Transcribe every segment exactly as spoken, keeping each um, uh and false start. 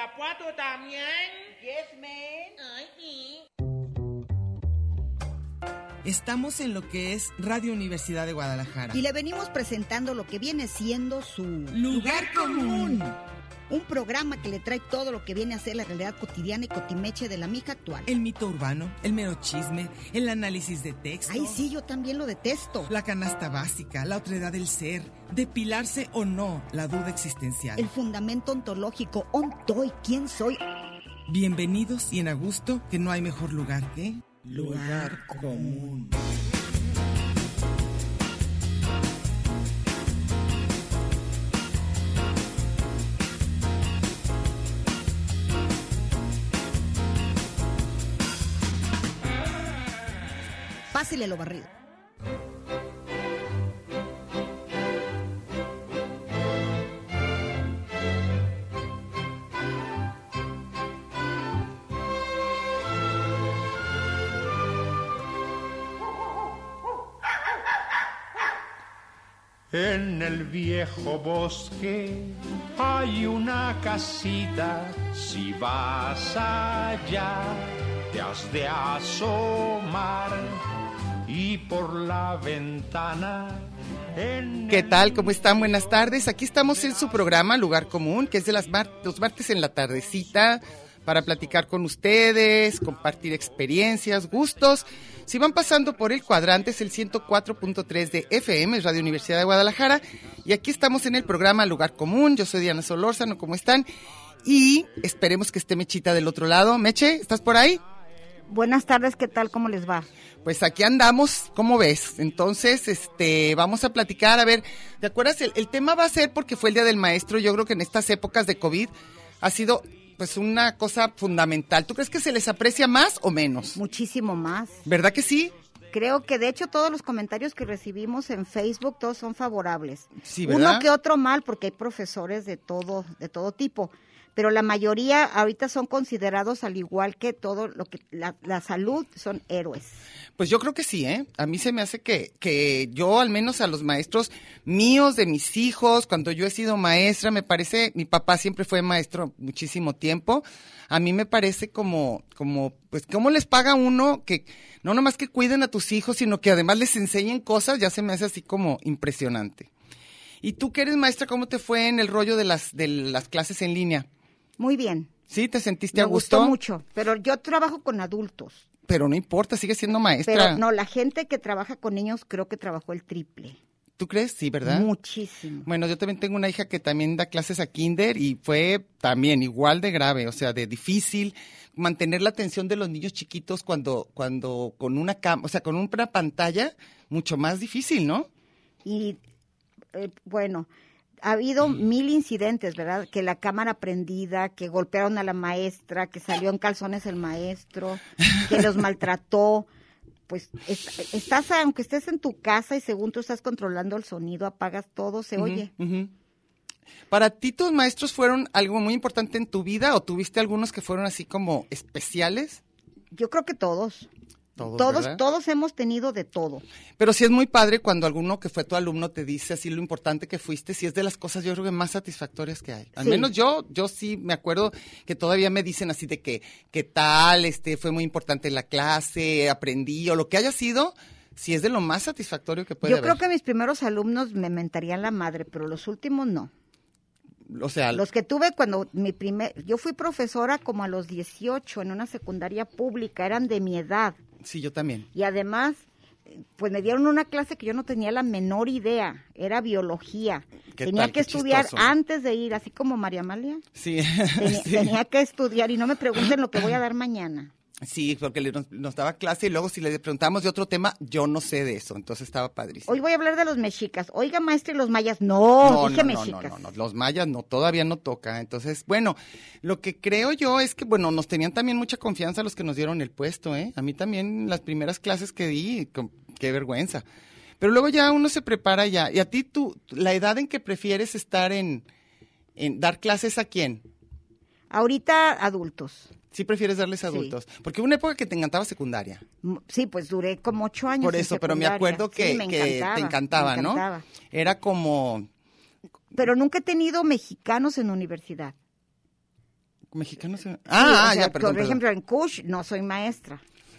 Irapuato también. Yes, man. Ay, sí. Estamos en lo que es Radio Universidad de Guadalajara. Y le venimos presentando lo que viene siendo su Lugar Común. Un programa que le trae todo lo que viene a ser la realidad cotidiana y cotimeche de la mija actual. El mito urbano, el mero chisme, el análisis de texto. Ay, sí, yo también lo detesto. La canasta básica, la otredad del ser, depilarse o no, la duda existencial. El fundamento ontológico, ontoy, ¿quién soy? Bienvenidos y en a gusto, que no hay mejor lugar que... Lugar Común. Pásele lo barrido. En el viejo bosque hay una casita, si vas allá te has de asomar y por la ventana... ¿Qué tal? ¿Cómo están? Buenas tardes. Aquí estamos en su programa Lugar Común, que es de las mar- los martes en la tardecita, para platicar con ustedes, compartir experiencias, gustos. Si van pasando por el cuadrante, es el ciento cuatro punto tres de F M, es Radio Universidad de Guadalajara, y aquí estamos en el programa Lugar Común. Yo soy Diana Solórzano, ¿cómo están? Y esperemos que esté Mechita del otro lado. Meche, ¿estás por ahí? Buenas tardes, ¿qué tal? ¿Cómo les va? Pues aquí andamos, ¿cómo ves? Entonces, este, vamos a platicar, a ver, ¿te acuerdas? El, el tema va a ser porque fue el Día del Maestro. Yo creo que en estas épocas de COVID ha sido, pues, una cosa fundamental. ¿Tú crees que se les aprecia más o menos? Muchísimo más. ¿Verdad que sí? Creo que de hecho todos los comentarios que recibimos en Facebook, todos son favorables. Sí, ¿verdad? Uno que otro mal, porque hay profesores de todo, de todo tipo. Pero la mayoría ahorita son considerados, al igual que todo lo que la, la salud, son héroes. Pues yo creo que sí, ¿eh? A mí se me hace que, que yo, al menos a los maestros míos, de mis hijos, cuando yo he sido maestra, me parece, mi papá siempre fue maestro muchísimo tiempo, a mí me parece como, como, pues, ¿cómo les paga uno que no nomás que cuiden a tus hijos, sino que además les enseñen cosas? Ya se me hace así como impresionante. ¿Y tú que eres maestra, cómo te fue en el rollo de las, de las clases en línea? Muy bien. ¿Sí? ¿Te sentiste Me a gusto? gustó mucho, pero yo trabajo con adultos. Pero no importa, sigue siendo maestra. Pero no, la gente que trabaja con niños creo que trabajó el triple. ¿Tú crees? Sí, ¿verdad? Muchísimo. Bueno, yo también tengo una hija que también da clases a kinder y fue también igual de grave, o sea, de difícil mantener la atención de los niños chiquitos cuando, cuando con una cam, o sea, con una pantalla, mucho más difícil, ¿no? Y eh, bueno, ha habido mil incidentes, ¿verdad? Que la cámara prendida, que golpearon a la maestra, que salió en calzones el maestro, que los maltrató. Pues est- estás, aunque estés en tu casa y según tú estás controlando el sonido, apagas todo, se Uh-huh, oye. uh-huh. ¿Para ti tus maestros fueron algo muy importante en tu vida o tuviste algunos que fueron así como especiales? Yo creo que todos. Todos, Todos, ¿verdad? todos hemos tenido de todo. Pero sí es muy padre cuando alguno que fue tu alumno te dice así lo importante que fuiste, sí es de las cosas yo creo que más satisfactorias que hay. Al Sí. menos yo, yo sí me acuerdo que todavía me dicen así de que, qué tal, este, fue muy importante la clase, aprendí, o lo que haya sido, sí es de lo más satisfactorio que puede Yo haber. creo que mis primeros alumnos me mentarían la madre, pero los últimos no. O sea, Los que tuve cuando mi primer, yo fui profesora como a los dieciocho en una secundaria pública, eran de mi edad. sí, yo también. Y además, pues me dieron una clase que yo no tenía la menor idea, era biología. ¿Qué Tenía tal? que Qué estudiar chistoso. antes de ir, así como María Amalia. Sí, Tenía, sí. tenía que estudiar y no me pregunten lo que voy a dar mañana. Sí, porque le- nos, nos daba clase y luego si le preguntamos de otro tema, yo no sé de eso, entonces estaba padrísimo. Hoy voy a hablar de los mexicas. Oiga, maestra, y los mayas. No, dije no, no, mexicas. no, no, no, los mayas no, todavía no toca. Entonces, bueno, lo que creo yo es que, bueno, nos tenían también mucha confianza los que nos dieron el puesto, ¿eh? A mí también las primeras clases que di, con- qué vergüenza. Pero luego ya uno se prepara ya. ¿Y a ti, tú, la edad en que prefieres estar en, en dar clases a quién? Ahorita adultos. Sí prefieres darles a Sí. adultos. Porque hubo una época que te encantaba secundaria. M- Sí, pues duré como ocho años. Por en eso, pero me secundaria. acuerdo que, Sí, me que encantaba, te encantaba, me ¿no? encantaba. Era como... Pero nunca he tenido mexicanos en universidad. Mexicanos. Ah, Sí, ah, o sea, ya, perdón. Por ejemplo, perdón. en Cush no soy maestra.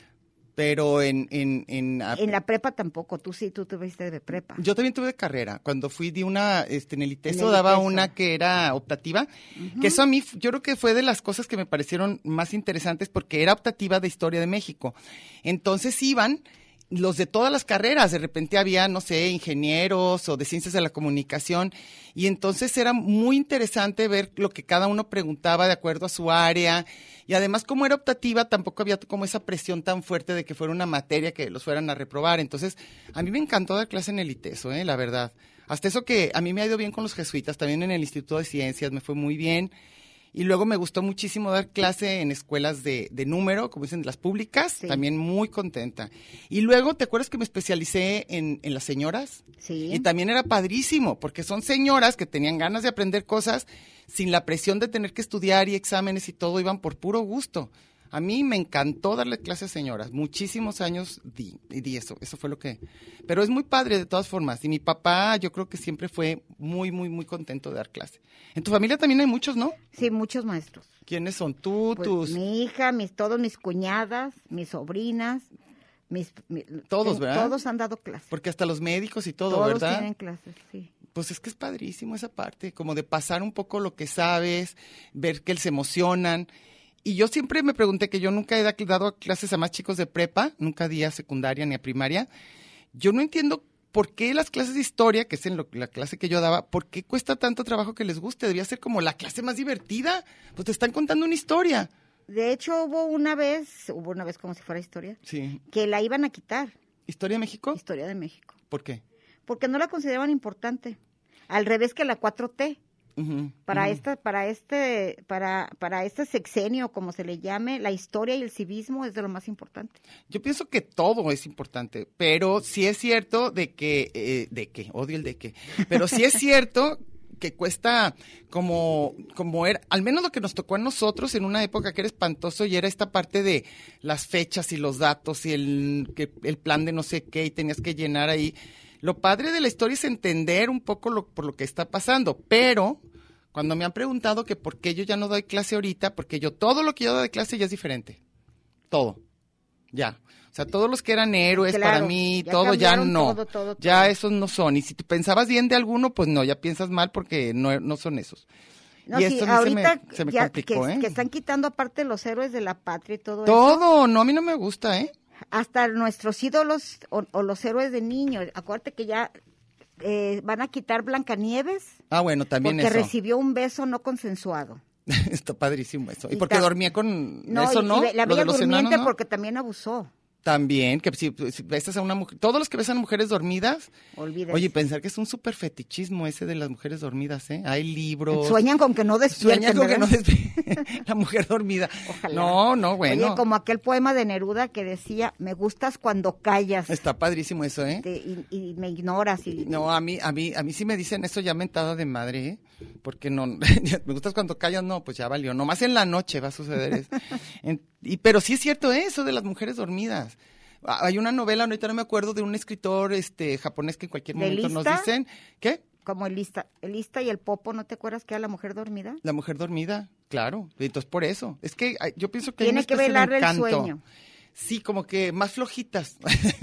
Pero en... En, en, En la prepa tampoco, tú sí, tú tuviste de prepa. Yo también tuve de carrera. Cuando fui de una, este, en el ITESO En el daba ITESO. una que era optativa, Ujú. que eso a mí, yo creo que fue de las cosas que me parecieron más interesantes porque era optativa de Historia de México. Entonces iban los de todas las carreras, de repente había, no sé, ingenieros o de ciencias de la comunicación, y entonces era muy interesante ver lo que cada uno preguntaba de acuerdo a su área, y además como era optativa tampoco había como esa presión tan fuerte de que fuera una materia que los fueran a reprobar. Entonces a mí me encantó dar clase en el ITESO, eh, la verdad. Hasta eso que a mí me ha ido bien con los jesuitas, también en el Instituto de Ciencias me fue muy bien. Y luego me gustó muchísimo dar clase en escuelas de, de número, como dicen, de las públicas, Sí. también muy contenta. Y luego, ¿te acuerdas que me especialicé en, en las señoras? Sí. Y también era padrísimo, porque son señoras que tenían ganas de aprender cosas sin la presión de tener que estudiar y exámenes y todo, iban por puro gusto. A mí me encantó darle clases a señoras, muchísimos años di, y di eso, eso fue lo que... Pero es muy padre de todas formas, y mi papá yo creo que siempre fue muy, muy, muy contento de dar clase. En tu familia también hay muchos, ¿no? Sí, muchos maestros. ¿Quiénes son? Tú, Pues, tus... mi hija, mis, todos mis cuñadas, mis sobrinas, mis, mi- Todos, ten- ¿verdad? Todos han dado clases. Porque hasta los médicos y todo, todos ¿verdad? tienen clases, sí. Pues es que es padrísimo esa parte, como de pasar un poco lo que sabes, ver que se emocionan. Y yo siempre me pregunté, que yo nunca he da- dado clases a más chicos de prepa, nunca di a secundaria ni a primaria. Yo no entiendo por qué las clases de historia, que es en lo- la clase que yo daba, por qué cuesta tanto trabajo que les guste. Debía ser como la clase más divertida. Pues te están contando una historia. De hecho, hubo una vez, hubo una vez como si fuera historia, Sí. que la iban a quitar, ¿Historia de México? Historia de México, ¿Por qué? porque no la consideraban importante. Al revés que la cuatro T. Ujú, Para ujú. esta, para este, para, para este sexenio, como se le llame, la historia y el civismo es de lo más importante. Yo pienso que todo es importante, pero sí es cierto de que, eh, de que, odio el de que, pero sí es cierto que cuesta como, como era, al menos lo que nos tocó a nosotros en una época que era espantoso y era esta parte de las fechas y los datos y el, que, el plan de no sé qué y tenías que llenar ahí. Lo padre de la historia es entender un poco lo, por lo que está pasando, pero cuando me han preguntado que por qué yo ya no doy clase ahorita, porque yo todo lo que yo doy de clase ya es diferente, todo, ya. O sea, todos los que eran héroes Claro, para mí, ya todo ya cambiaron no, todo, todo, ya todo. esos no son. Y si tú pensabas bien de alguno, pues no, ya piensas mal porque no, no son esos. No, y sí, esto a mí se me- ahorita se me ya complicó, que, ¿eh? que están quitando aparte los héroes de la patria y todo, eso, Todo, no, a mí no me gusta, ¿eh? hasta nuestros ídolos o, o los héroes de niños. Acuérdate que ya eh, van a quitar Blancanieves Ah, bueno, también porque eso. recibió un beso no consensuado. Está padrísimo eso. Y Y porque ta- dormía con No, eso, y- ¿no? y la Lo de Bella los Durmiente enanos, ¿no? porque también abusó. También, que si, si besas a una mujer, todos los que besan a mujeres dormidas, Olvídate. oye, pensar que es un súper fetichismo ese de las mujeres dormidas, ¿eh? Hay libros. Sueñan con que no despierten, Sueñan con que no ¿verdad? despierte la mujer dormida. Ojalá. No, no, bueno. Oye, como aquel poema de Neruda que decía, me gustas cuando callas Está padrísimo eso, ¿eh? te- y, y me ignoras. Y, No, a mí, a mí, a mí sí me dicen eso ya mentada de madre, ¿eh? Porque no, me gustas cuando callas, no, pues ya valió. Nomás en la noche va a suceder eso. En- y, pero sí es cierto, ¿eh? Eso de las mujeres dormidas. Ah, hay una novela, ahorita no me acuerdo, de un escritor este japonés que en cualquier ¿De momento nos lista? dicen, ¿qué? Como el lista, el lista y el popo, ¿no te acuerdas que era la mujer dormida? La mujer dormida, claro. Entonces por eso. Es que ay, yo pienso que hay Tiene una que especie de velarle el encanto. sueño. Sí, como que más flojitas,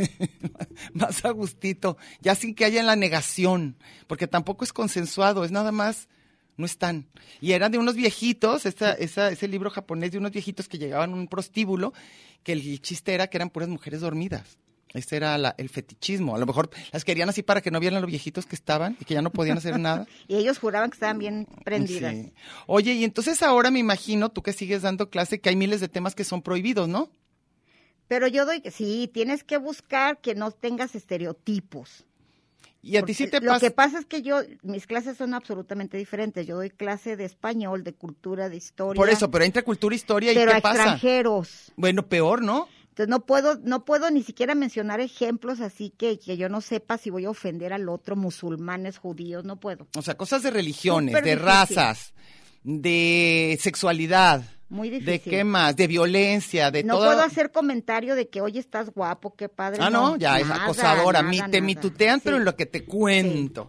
más a gustito, ya sin que haya la negación, porque tampoco es consensuado, es nada más, no están. Y eran de unos viejitos, esa, esa, ese libro japonés de unos viejitos que llegaban a un prostíbulo, que el chiste era que eran puras mujeres dormidas. Ese era la- el fetichismo. A lo mejor las querían así para que no vieran los viejitos que estaban y que ya no podían hacer nada. Y ellos juraban que estaban bien prendidas. Sí. Oye, y entonces ahora me imagino, tú que sigues dando clase, que hay miles de temas que son prohibidos, ¿no? Pero yo doy, sí, tienes que buscar que no tengas estereotipos. Y a ti sí Porque te Lo pasa. que pasa es que yo, mis clases son absolutamente diferentes. Yo doy clase de español, de cultura, de historia. Por eso, pero entre cultura e historia, ¿y pero qué a pasa? extranjeros. Bueno, peor, ¿no? Entonces no puedo, no puedo ni siquiera mencionar ejemplos así que, que yo no sepa si voy a ofender al otro, musulmanes, judíos, no puedo. O sea, cosas de religiones, Súper de difícil. razas, de sexualidad, Muy difícil. de qué más, de violencia, de no toda... puedo hacer comentario de que, oye, estás guapo, qué padre. Ah, no, ya es nada, acosadora. nada, Mi, te nada. mitutean, pero Sí. en lo que te cuento.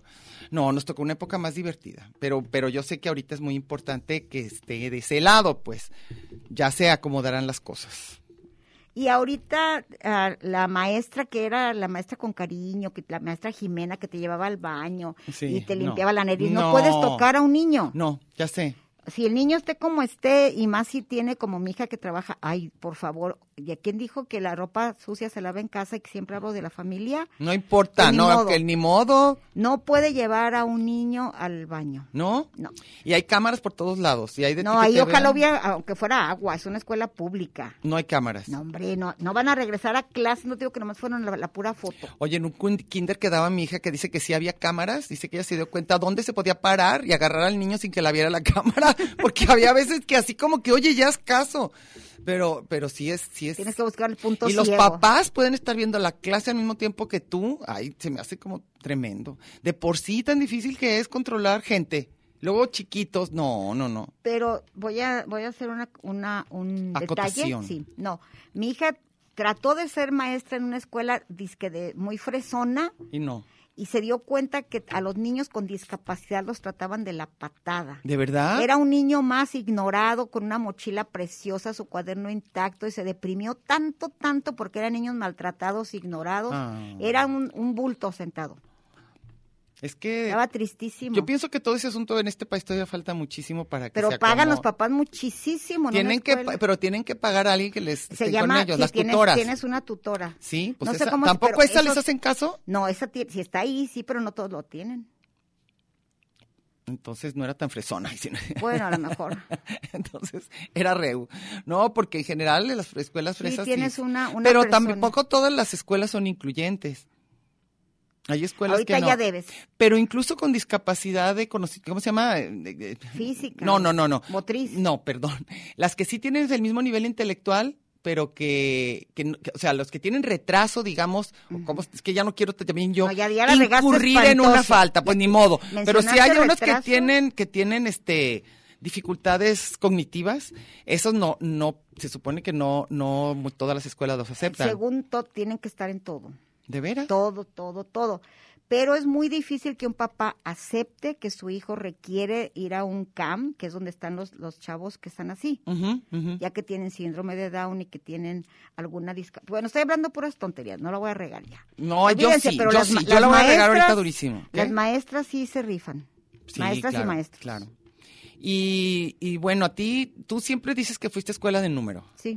No, nos tocó una época más divertida, pero, pero yo sé que ahorita es muy importante que esté de ese lado, pues ya se acomodarán las cosas. Y ahorita uh, la maestra que era la maestra con cariño, que la maestra Jimena que te llevaba al baño Sí, y te limpiaba no. la nariz, no, No. puedes tocar a un niño. No, ya sé. Si el niño esté como esté, y más si tiene como mi hija que trabaja, ay, por favor, ¿y a quién dijo que la ropa sucia se lava en casa y que siempre hablo de la familia? No importa, Pues ni no, modo. que ni modo, No puede llevar a un niño al baño. ¿no? No. Y hay cámaras por todos lados. Y hay de ti No, que ahí te ojalá vean. hubiera, aunque fuera agua, es una escuela pública. No hay cámaras. No, hombre, no, no van a regresar a clase, no digo que nomás fueron la, la pura foto. Oye, en un kun- kinder que daba mi hija que dice que sí había cámaras, dice que ella se dio cuenta dónde se podía parar y agarrar al niño sin que la viera la cámara, porque había veces que así como que, oye, ya haz caso. Pero, pero sí es, sí es. Tienes que buscar el punto Y los ciego. papás pueden estar viendo la clase al mismo tiempo que tú. Ay, se me hace como tremendo. De por sí tan difícil que es controlar gente. Luego chiquitos, no, no, no. Pero voy a voy a hacer una una un Acotación. detalle, sí. No, mi hija trató de ser maestra en una escuela disque de muy fresona Y no. y se dio cuenta que a los niños con discapacidad los trataban de la patada. ¿De verdad? Era un niño más ignorado, con una mochila preciosa, su cuaderno intacto, y se deprimió tanto, tanto, porque eran niños maltratados, ignorados. Ah. Era un, un bulto sentado. Es que Estaba tristísimo. yo pienso que todo ese asunto en este país todavía falta muchísimo para que Pero se pagan acomo- los papás muchísimo. en Tienen una que, escuela. pa- pero tienen que pagar a alguien que les Se esté llama, con ellos, sí, las tienes, tutoras. tienes una tutora. Sí, pues No sé esa- cómo- tampoco pero esa les esos- hacen caso. No, esa ti- si está ahí, sí, pero no todos lo tienen. Entonces no era tan fresona. Ay, sí, no. Bueno, a lo mejor. Entonces era reu. No, porque en general en las escuelas Sí, fresas tienes sí. una- una Pero persona. tampoco todas las escuelas son incluyentes. Hay escuelas Ahorita que no. ya debes. Pero incluso con discapacidad de conoci- ¿cómo se llama? Eh, eh, Física. No, no, no, no. Motriz. No, perdón. Las que sí tienen el mismo nivel intelectual, pero que, que, no- que- o sea, los que tienen retraso, digamos, o como, es que ya no quiero también yo No, ya- ya la regaste incurrir en una espantoso. falta, pues ni modo. Pero sí Mencionaste hay unos que retraso. tienen, que tienen este dificultades cognitivas, esos no, no, se supone que no, no mu- todas las escuelas los aceptan. Según todo, tienen que estar en todo. ¿De veras? Todo, todo, todo. Pero es muy difícil que un papá acepte que su hijo requiere ir a un C A M, que es donde están los, los chavos que están así, Ujú, ujú. ya que tienen síndrome de Down y que tienen alguna discapacidad. Bueno, estoy hablando puras tonterías, no la voy a regar ya. No, yo Olvídense, sí, pero yo las sí, ma- yo las la voy a regar ahorita maestras- durísimo. ¿Qué? Las maestras sí se rifan. Sí, maestras claro, y maestros. Claro. Y, y bueno, a ti, tú siempre dices que fuiste a escuela de número Sí.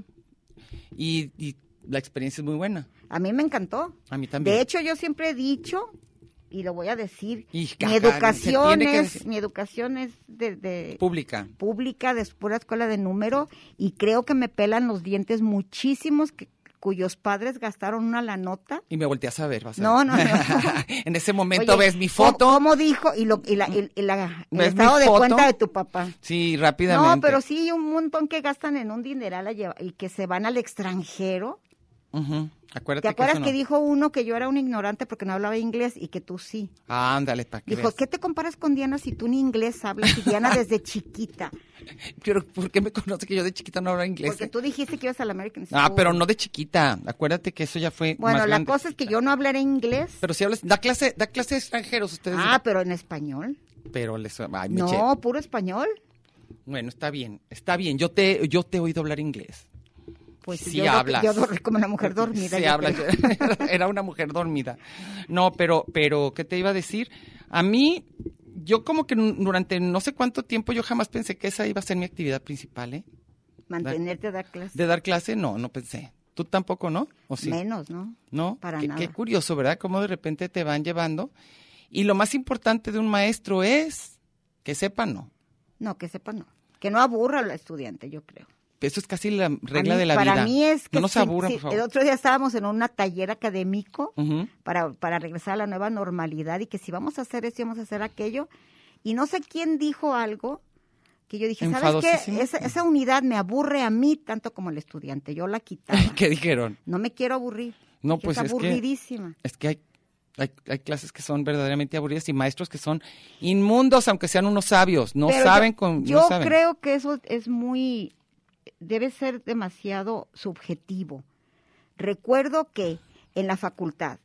y, y la experiencia es muy buena. A mí me encantó. A mí también. De hecho, yo siempre he dicho, y lo voy a decir, Y, mi caca, educación se tiene que es, decir. mi educación es de, de Pública. pública, de pura escuela de número, y creo que me pelan los dientes muchísimos que, cuyos padres gastaron una la nota. Y me volteas a ver, vas a No, ver. no, no. En ese momento Oye, ves mi foto. ¿Cómo, cómo dijo? Y, lo, y, la, y, y la, el ¿Ves mi estado de foto? cuenta de tu papá. Sí, rápidamente. No, pero sí, un montón que gastan en un dineral a llevar- y que se van al extranjero. Ujú. Acuérdate ¿Te acuerdas que, que, eso no- dijo uno que yo era un ignorante porque no hablaba inglés y que tú sí? Ah, ándale, para que Dijo, veas. ¿qué te comparas con Diana si tú ni inglés hablas? Y Diana desde chiquita. Pero ¿por qué me conoce que yo de chiquita no hablaba inglés? Porque tú dijiste que ibas al American School. Ah, pero no de chiquita. Acuérdate que eso ya fue Bueno, más la grande. cosa es que yo no hablaré inglés. Pero si hablas, da clase, da clase de extranjeros ustedes. Ah, pero en español. Pero les, ay, me No, eché. puro español. Bueno, está bien, está bien. Yo te, yo te he oído hablar inglés. Pues Sí yo, hablas. Yo dormí como una mujer dormida. Sí yo hablas. creo. Era una mujer dormida. No, pero, pero, ¿qué te iba a decir? A mí, yo como que n- durante no sé cuánto tiempo yo jamás pensé que esa iba a ser mi actividad principal, ¿eh? Mantenerte a dar clases. De dar clase, no, no pensé. ¿Tú tampoco, no? ¿O sí? Menos, ¿no? ¿No? Para qué, nada. qué curioso, ¿verdad? Cómo de repente te van llevando. Y lo más importante de un maestro es que sepa, no. No, que sepa no. Que no aburra al estudiante, yo creo. Eso es casi la A regla mí- de la para vida. Para mí es que no nos sí, aburran, sí, por favor. el otro día estábamos en un taller académico Ujú. para, para regresar a la nueva normalidad y que si vamos a hacer esto y vamos a hacer aquello. Y no sé quién dijo algo que yo dije, ¿sabes qué? Enfadosísimo. Esa, esa unidad me aburre a mí tanto como el estudiante. Yo la quitaba. ¿Qué dijeron? No me quiero aburrir. No, que pues es es que- aburridísima. Es que hay, hay, hay clases que son verdaderamente aburridas y maestros que son inmundos, aunque sean unos sabios. No Pero saben yo, con. yo no saben. creo que eso es muy, debe ser demasiado subjetivo. Recuerdo que en la facultad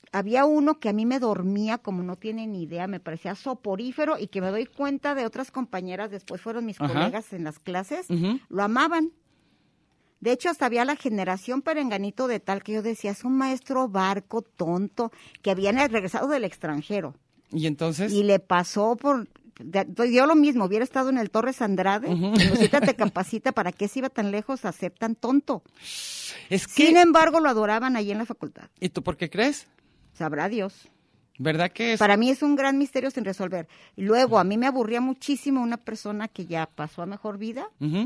había uno que a mí me dormía como no tienen ni idea, me parecía soporífero y que me doy cuenta de otras compañeras, después fueron mis Ajá. colegas en las clases, Ujú. lo amaban. De hecho, hasta había la generación Perenganito de tal que yo decía, es un maestro barco tonto que habían regresado del extranjero. Y entonces... Y le pasó por... Dio lo mismo, hubiera estado en el Torres Andrade, Ujú. en Lucita te capacita, ¿para qué se iba tan lejos a ser tan tonto? Es que... Sin embargo, lo adoraban ahí en la facultad. ¿Y tú por qué crees? Sabrá Dios. ¿Verdad que es? Para mí es un gran misterio sin resolver. Y luego, a mí me aburría muchísimo una persona que ya pasó a mejor vida Ujú,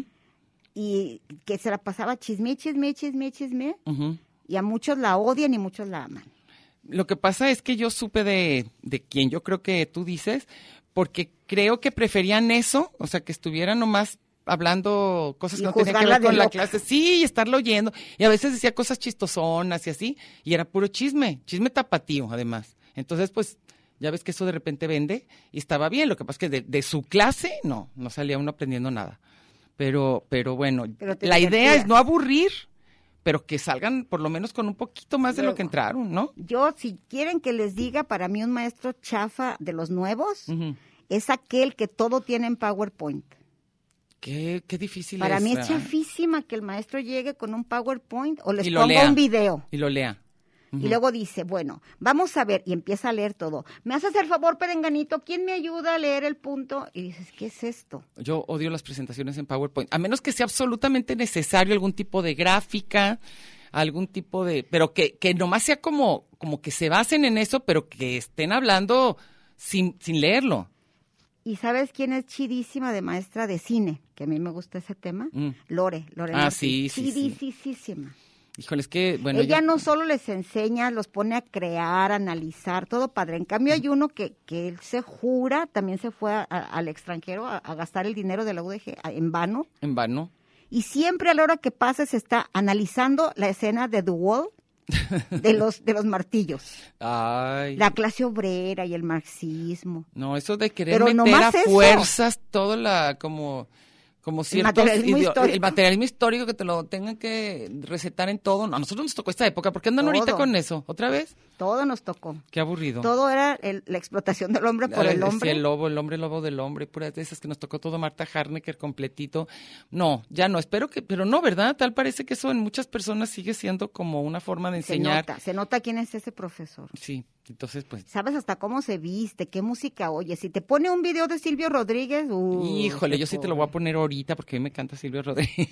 y que se la pasaba chisme, chisme, chisme, chisme, ujú. y a muchos la odian y muchos la aman. Lo que pasa es que yo supe de, de quien yo creo que tú dices, porque creo que preferían eso, o sea, que estuvieran nomás hablando cosas Y que no tenían que juzgarla ver con de la loca. clase, sí, y estarlo oyendo, y a veces decía cosas chistosonas y así, y era puro chisme, chisme tapatío además. Entonces, pues, ya ves que eso de repente vende, y estaba bien, lo que pasa es que de, de su clase, no, no salía uno aprendiendo nada. Pero, pero bueno, Pero te la idea divertías. es no aburrir, pero que salgan por lo menos con un poquito más de lo Luego. que entraron, ¿no? Yo, si quieren que les diga, para mí un maestro chafa de los nuevos Ujú. es aquel que todo tiene en PowerPoint. Qué, qué difícil Para es. mí es ¿verdad? chafísima que el maestro llegue con un PowerPoint o les Y lo ponga lea. un video. Y lo lea. Y luego dice, bueno, vamos a ver, y empieza a leer todo. ¿Me haces el favor, Perenganito? ¿Quién me ayuda a leer el punto? Y dices, ¿qué es esto? Yo odio las presentaciones en PowerPoint, a menos que sea absolutamente necesario algún tipo de gráfica, algún tipo de... Pero que, que nomás sea como, como que se basen en eso, pero que estén hablando sin, sin leerlo. ¿Y sabes quién es chidísima de maestra de cine? Que a mí me gusta ese tema. Mm. Lore, Lore. Ah, Martín. sí, sí, sí. Chidísima. Híjole, es que, bueno... Ella yo- no solo les enseña, los pone a crear, a analizar, todo padre. En cambio hay uno que, que él se jura, también se fue a- a- al extranjero a, a gastar el dinero de la U D G a- en vano. En vano. Y siempre a la hora que pasa se está analizando la escena de The Wall, de los, de los martillos. Ay... La clase obrera y el marxismo. No, eso de querer Pero meter a nomás eso. fuerzas todo la... como... como ciertos materialismo ideo- histórico. el materialismo histórico que te lo tengan que recetar en todo. No, a nosotros nos tocó esta época. ¿Por qué andan ahorita Todo. con eso? ¿Otra vez? Todo nos tocó. Qué aburrido. Todo era el- la explotación del hombre por Ay, el sí, hombre. el lobo, el hombre lobo del hombre, puras de esas que nos tocó todo Marta Harnecker completito. No, ya no, espero que, pero no, ¿verdad? Tal parece que eso en muchas personas sigue siendo como una forma de Se enseñar. nota, se nota quién es ese profesor. Sí, entonces pues, Sabes hasta cómo se viste, qué música oye. Si te pone un video de Silvio Rodríguez, uh, híjole, qué yo sí te lo voy a pobre. poner ahorita porque a mí me canta Silvio Rodríguez.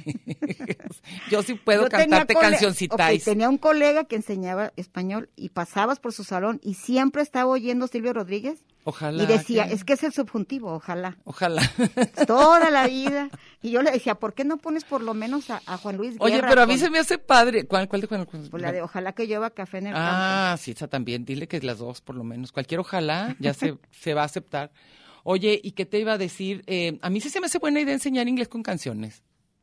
Yo sí puedo Yo tenía cantarte cole- cancioncitas. ok, tenía un colega que enseñaba español y pasabas por su salón y siempre estaba oyendo Silvio Rodríguez Ojalá. y decía, que- es que es el subjuntivo, ojalá. Ojalá. Toda la vida. Y yo le decía, ¿por qué no pones por lo menos a, a Juan Luis Guerra? Oye, pero a mí con- se me hace padre. ¿Cuál, cuál de Juan? pues la de ojalá que llueva café en el campo. Ah, sí, esa también. Dile que las dos, por lo menos. Cualquier ojalá ya se, se va a aceptar. Oye, ¿y qué te iba a decir? Eh, a mí sí se me hace buena idea enseñar inglés con canciones.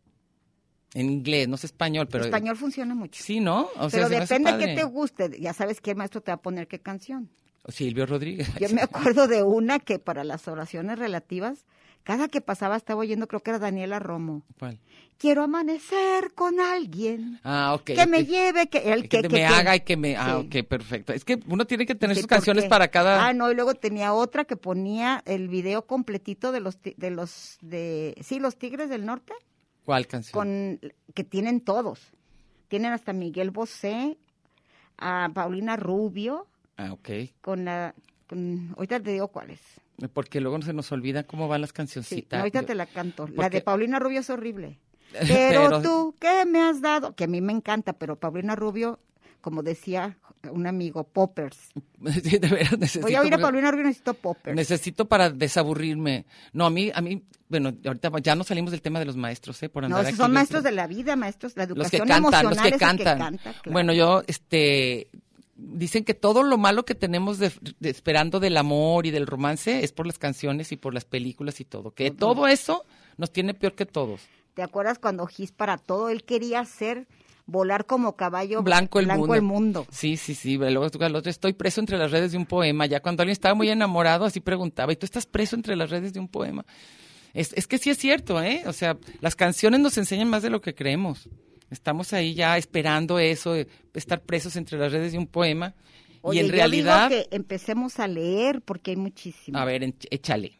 En inglés, no sé español, pero... Español funciona mucho. Sí, ¿no? O sea, pero se me hace depende padre. que te guste. Ya sabes qué maestro te va a poner qué canción. Silvio Rodríguez. Yo me acuerdo de una que para las oraciones relativas, cada que pasaba estaba oyendo, creo que era Daniela Romo. ¿Cuál? Quiero amanecer con alguien. Ah, ok. que me ok. lleve, que el Que, que, me que- haga y que me... Ah, Sí. ok, perfecto. Es que uno tiene que tener que sus por canciones qué. para cada... Ah, no, y luego tenía otra que ponía el video completito de los ti- de los de sí, los Tigres del Norte ¿Cuál canción? con que tienen todos. Tienen hasta Miguel Bosé, a Paulina Rubio Ah, ok. con la con, ahorita te digo cuál es. Porque luego se nos olvida cómo van las Sí, cancioncitas. no, ahorita Yo- te la canto. La porque- de Paulina Rubio es horrible. Pero, Pero- tú, ¿qué me has dado? Que a mí me encanta, pero Paulina Rubio, como decía un amigo, poppers. Sí, de veras necesito... Voy a oír a porque- Paulina Rubio, necesito poppers. Necesito para desaburrirme. No, a mí, a mí, bueno, ahorita ya no salimos del tema de los maestros, ¿eh? Por No, andar esos aquí son dentro. maestros de la vida, maestros, la Los que educación cantan, los emocional que es el cantan. canta, claro. Bueno, yo, este, dicen que todo lo malo que tenemos de, de- esperando del amor y del romance es por las canciones y por las películas y todo. Que Todo. todo eso nos tiene peor que todos. ¿Te acuerdas cuando Gis para todo, él quería hacer volar como caballo Blanco el mundo. el mundo? Sí, sí, sí. Luego el otro, estoy preso entre las redes de un poema. Ya cuando alguien estaba muy enamorado, así preguntaba, ¿y tú estás preso entre las redes de un poema? Es, es que sí es cierto, ¿eh? O sea, las canciones nos enseñan más de lo que creemos. Estamos ahí ya esperando eso, de estar presos entre las redes de un poema. Oye, y en yo realidad... digo que empecemos a leer porque hay muchísimo. A ver, échale.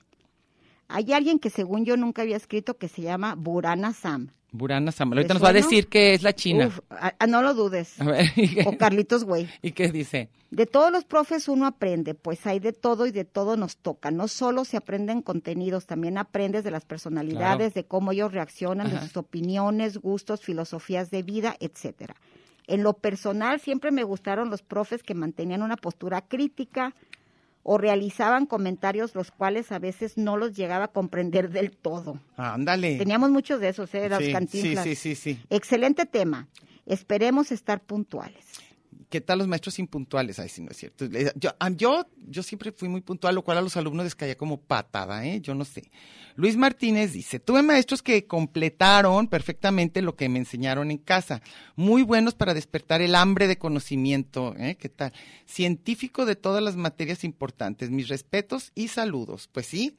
Hay alguien que según yo nunca había escrito que se llama Burana Sam. Burana Sam. Ahorita nos suena? va a decir que es la China. Uf, a, a, no lo dudes. A ver, o Carlitos Güey. ¿Y qué dice? De todos los profes uno aprende, pues hay de todo y de todo nos toca. No solo se aprenden contenidos, también aprendes de las personalidades, claro. de cómo ellos reaccionan, Ajá. de sus opiniones, gustos, filosofías de vida, etcétera. En lo personal siempre me gustaron los profes que mantenían una postura crítica o realizaban comentarios los cuales a veces no los llegaba a comprender del todo. Ándale. Teníamos muchos de esos, ¿eh? Los sí, Cantinflas. Sí, sí, sí, sí. Excelente tema. Esperemos estar puntuales. ¿Qué tal los maestros impuntuales? Ay, sí, no es cierto. Yo, yo, yo siempre fui muy puntual, lo cual a los alumnos les caía como patada, ¿eh? Yo no sé. Luis Martínez dice, tuve maestros que completaron perfectamente lo que me enseñaron en casa. Muy buenos para despertar el hambre de conocimiento, ¿eh? ¿Qué tal? Científico de todas las materias importantes. Mis respetos y saludos. Pues sí.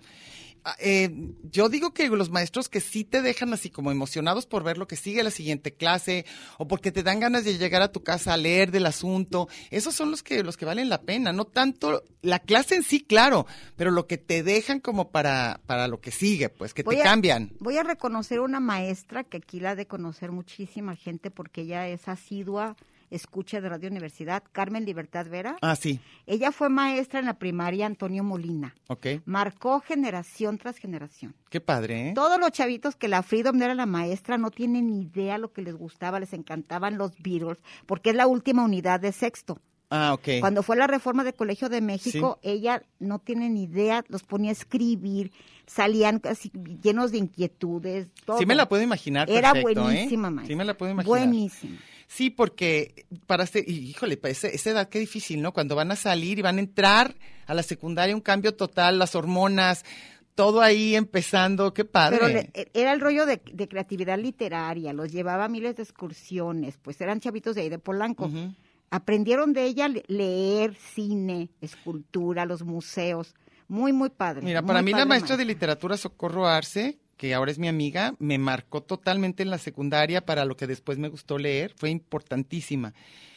Eh, yo digo que los maestros que sí te dejan así como emocionados por ver lo que sigue la siguiente clase o porque te dan ganas de llegar a tu casa a leer del asunto, esos son los que los que valen la pena, no tanto la clase en sí, claro, pero lo que te dejan como para para lo que sigue, pues que voy te a, cambian. Voy a reconocer una maestra que aquí la ha de conocer muchísima gente porque ella es asidua escucha de Radio Universidad, Carmen Libertad Vera. Ah, sí. Ella fue maestra en la primaria Antonio Molina. Ok. Marcó generación tras generación. Qué padre, ¿eh? Todos los chavitos que la Freedom era la maestra no tienen ni idea lo que les gustaba, les encantaban los Beatles, porque es la última unidad de sexto. Ah, ok. Cuando fue la reforma del Colegio de México, sí. ella no tiene ni idea, los ponía a escribir, salían casi llenos de inquietudes, todo. Sí me la puedo imaginar, Era perfecto, buenísima, ¿eh? maestra. Sí me la puedo imaginar. Buenísima. Sí, porque para hacer, híjole, para esa, esa edad qué difícil, ¿no? Cuando van a salir y van a entrar a la secundaria, un cambio total, las hormonas, todo ahí empezando, qué padre. Pero le, era el rollo de, de creatividad literaria, los llevaba a miles de excursiones, pues eran chavitos de ahí de Polanco. Uh-huh. Aprendieron de ella leer, cine, escultura, los museos, muy, muy padre. Mira, muy para mí padre la maestra maestra. de literatura Socorro Arce, que ahora es mi amiga, me marcó totalmente en la secundaria para lo que después me gustó leer, fue importantísima.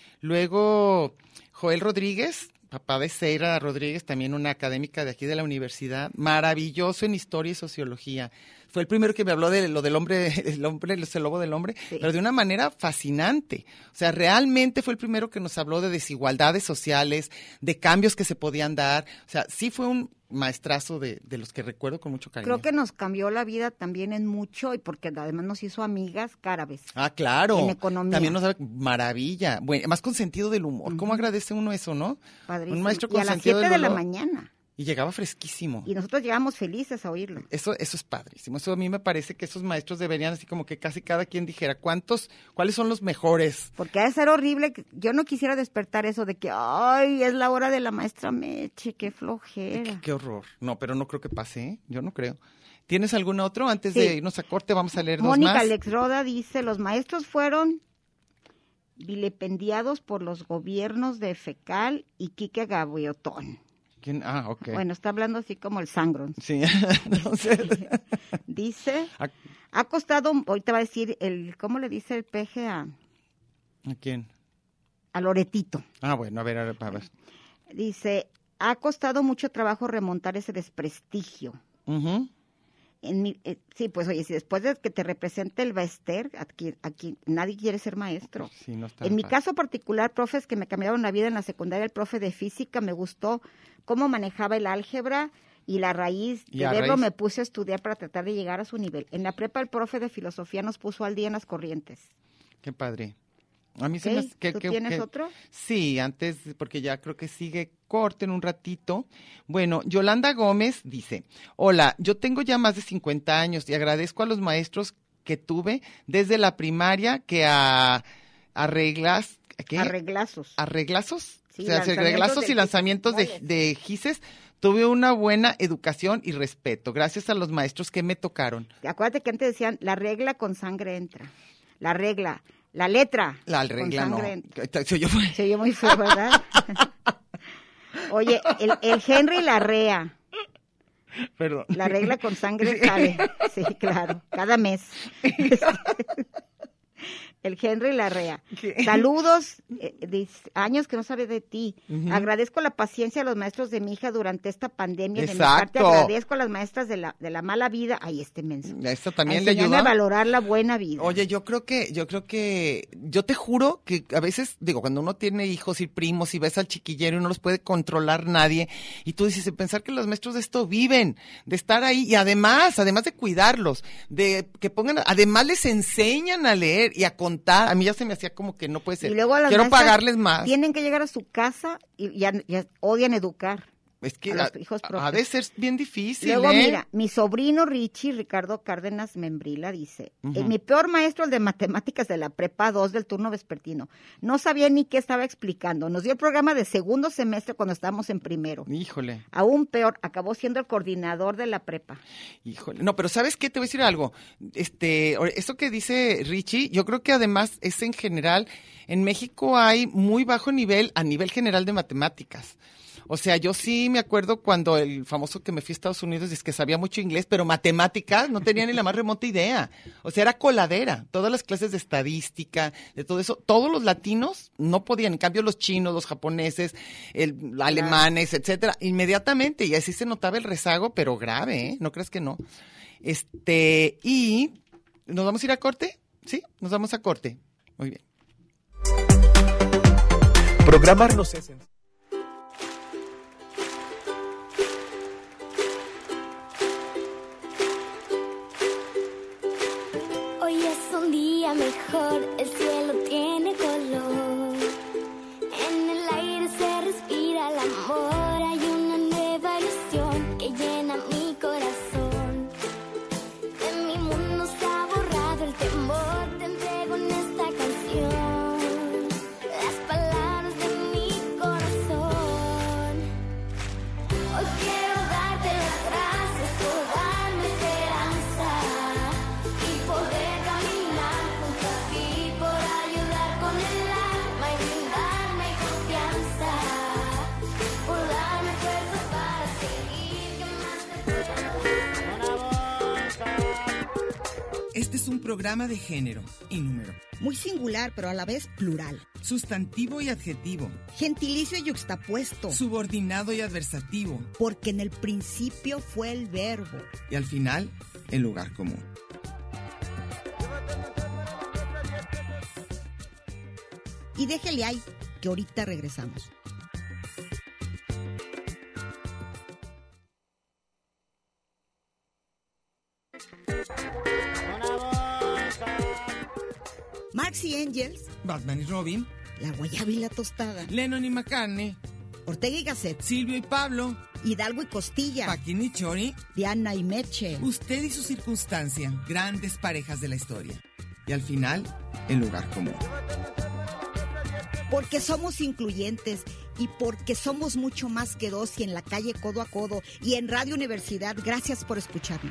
Luego, Joel Rodríguez, papá de Seira Rodríguez, también una académica de aquí de la universidad, maravilloso en historia y sociología. Fue el primero que me habló de lo del hombre, el hombre, el lobo del hombre, sí. pero de una manera fascinante. O sea, realmente fue el primero que nos habló de desigualdades sociales, de cambios que se podían dar. O sea, sí fue un maestrazo de, de los que recuerdo con mucho cariño. Creo que nos cambió la vida también en mucho y porque además nos hizo amigas cárabes. Ah, claro. En economía. También nos da maravilla. Bueno, más con sentido del humor. Uh-huh. ¿Cómo agradece uno eso, no? Padrísimo. Un maestro con y a las sentido siete del de humor. la mañana. Y llegaba fresquísimo. Y nosotros llegamos felices a oírlo. Eso eso es padrísimo. Eso a mí me parece que esos maestros deberían así como que casi cada quien dijera, ¿cuántos, cuáles son los mejores? Porque ha de ser horrible. Yo no quisiera despertar eso de que, ay, es la hora de la maestra Meche, qué flojera. Qué, qué horror. No, pero no creo que pase, ¿eh? Yo no creo. ¿Tienes algún otro? Antes sí. de irnos a corte vamos a leer Mónica dos más. Alex Roda dice, los maestros fueron vilipendiados por los gobiernos de Fecal y Quique Gaviotón. ¿Quién? Ah, ok. Bueno, está hablando así como el sangrón. Sí, no sé. Dice, ha costado, ahorita va a decir, el ¿cómo le dice el peje a? ¿A quién? A Loretito. Ah, bueno, a ver, a ver, a ver. Dice, ha costado mucho trabajo remontar ese desprestigio. Uh-huh. En mi, eh, sí, pues oye, si después de que te represente el Baester, aquí, aquí nadie quiere ser maestro. Sí, no está en mi fácil. caso particular, profes que me cambiaron la vida en la secundaria, el profe de física me gustó cómo manejaba el álgebra y la raíz Y de a verlo raíz- me puse a estudiar para tratar de llegar a su nivel. En la prepa el profe de filosofía nos puso al día en las corrientes. Qué padre. A mí se Ok, me hace que, ¿tú que- tienes que- otro? Sí, antes, porque ya creo que sigue corte en un ratito. Bueno, Yolanda Gómez dice, hola, yo tengo ya más de cincuenta años y agradezco a los maestros que tuve desde la primaria que a arreglas, ¿a qué? Arreglazos. ¿Arreglazos? Sí, o sea, lanzamientos arreglazos de y lanzamientos de, gises. de gises. Tuve una buena educación y respeto, gracias a los maestros que me tocaron. Acuérdate que antes decían, la regla con sangre entra. La regla, la letra. La con regla no. sangre entra. Se oyó muy- Se oye muy feo, ¿verdad? Oye, el, el Henry Larrea, Perdón. la regla con sangre Sí. sale. Sí, claro, cada mes. El Henry Larrea. ¿Qué? Saludos, eh, dice, años que no sabe de ti. Ujú. Agradezco la paciencia de los maestros de mi hija durante esta pandemia. De mi Exacto. parte agradezco a las maestras de la, de la mala vida. Ay, este menso. Esto también a le enseñarme ayuda. a valorar la buena vida. Oye, yo creo que, yo creo que, yo te juro que a veces, digo, cuando uno tiene hijos y primos y ves al chiquillero y no los puede controlar nadie, y tú dices, de pensar que los maestros de esto viven, de estar ahí, y además, además de cuidarlos, de que pongan, además les enseñan a leer y a contar. A mí ya se me hacía como que no puede ser. Y luego las Quiero maestras pagarles más. Tienen que llegar a su casa y ya, ya odian educar. Es que a los ha- hijos ha propios. de ser bien difícil, Luego, ¿eh? mira, mi sobrino Richie, Ricardo Cárdenas Membrila, dice, Ujú. eh, mi peor maestro, el de matemáticas de la prepa dos del turno vespertino, no sabía ni qué estaba explicando. Nos dio el programa de segundo semestre cuando estábamos en primero. Híjole. Aún peor, acabó siendo el coordinador de la prepa. Híjole, no, pero ¿sabes qué? Te voy a decir algo. Este, o- esto que dice Richie, yo creo que además es en general, en México hay muy bajo nivel, a nivel general de matemáticas. O sea, yo sí me acuerdo cuando el famoso que me fui a Estados Unidos dice que sabía mucho inglés, pero matemáticas no tenía ni la más remota idea. O sea, era coladera. Todas las clases de estadística, de todo eso, todos los latinos no podían. En cambio, los chinos, los japoneses, el, alemanes, etcétera, inmediatamente. Y así se notaba el rezago, pero grave, ¿eh? No creas que no. Este, y ¿nos vamos a ir a corte? Sí, nos vamos a corte. Muy bien. Programarnos es sencillo. Hoy es un día mejor, el cielo tiene color. En el aire se respira el amor, hay una nueva ilusión que llena mi corazón. En mi mundo se ha borrado el temor, te entrego en esta canción las palabras de mi corazón. Hoy quiero darte las gracias por darme esperanza y poder caminar junto a ti, por ayudar con el alma y brindarme confianza, por darme fuerzas para seguir, que más te Este es un programa de género y número, Muy singular, pero a la vez plural. sustantivo y adjetivo, Gentilicio y yuxtapuesto. subordinado y adversativo, Porque en el principio fue el verbo. y al final, el lugar común. Y déjele ahí, que ahorita regresamos. Marx y Engels, Batman y Robin, la guayaba y la tostada, Lennon y McCartney, Ortega y Gasset, Silvio y Pablo, Hidalgo y Costilla, Paquín y Chori, Diana y Meche. usted y su circunstancia, grandes parejas de la historia. Y al final, el lugar común. Porque somos incluyentes y porque somos mucho más que dos y en la calle codo a codo y en Radio Universidad. Gracias por escucharnos.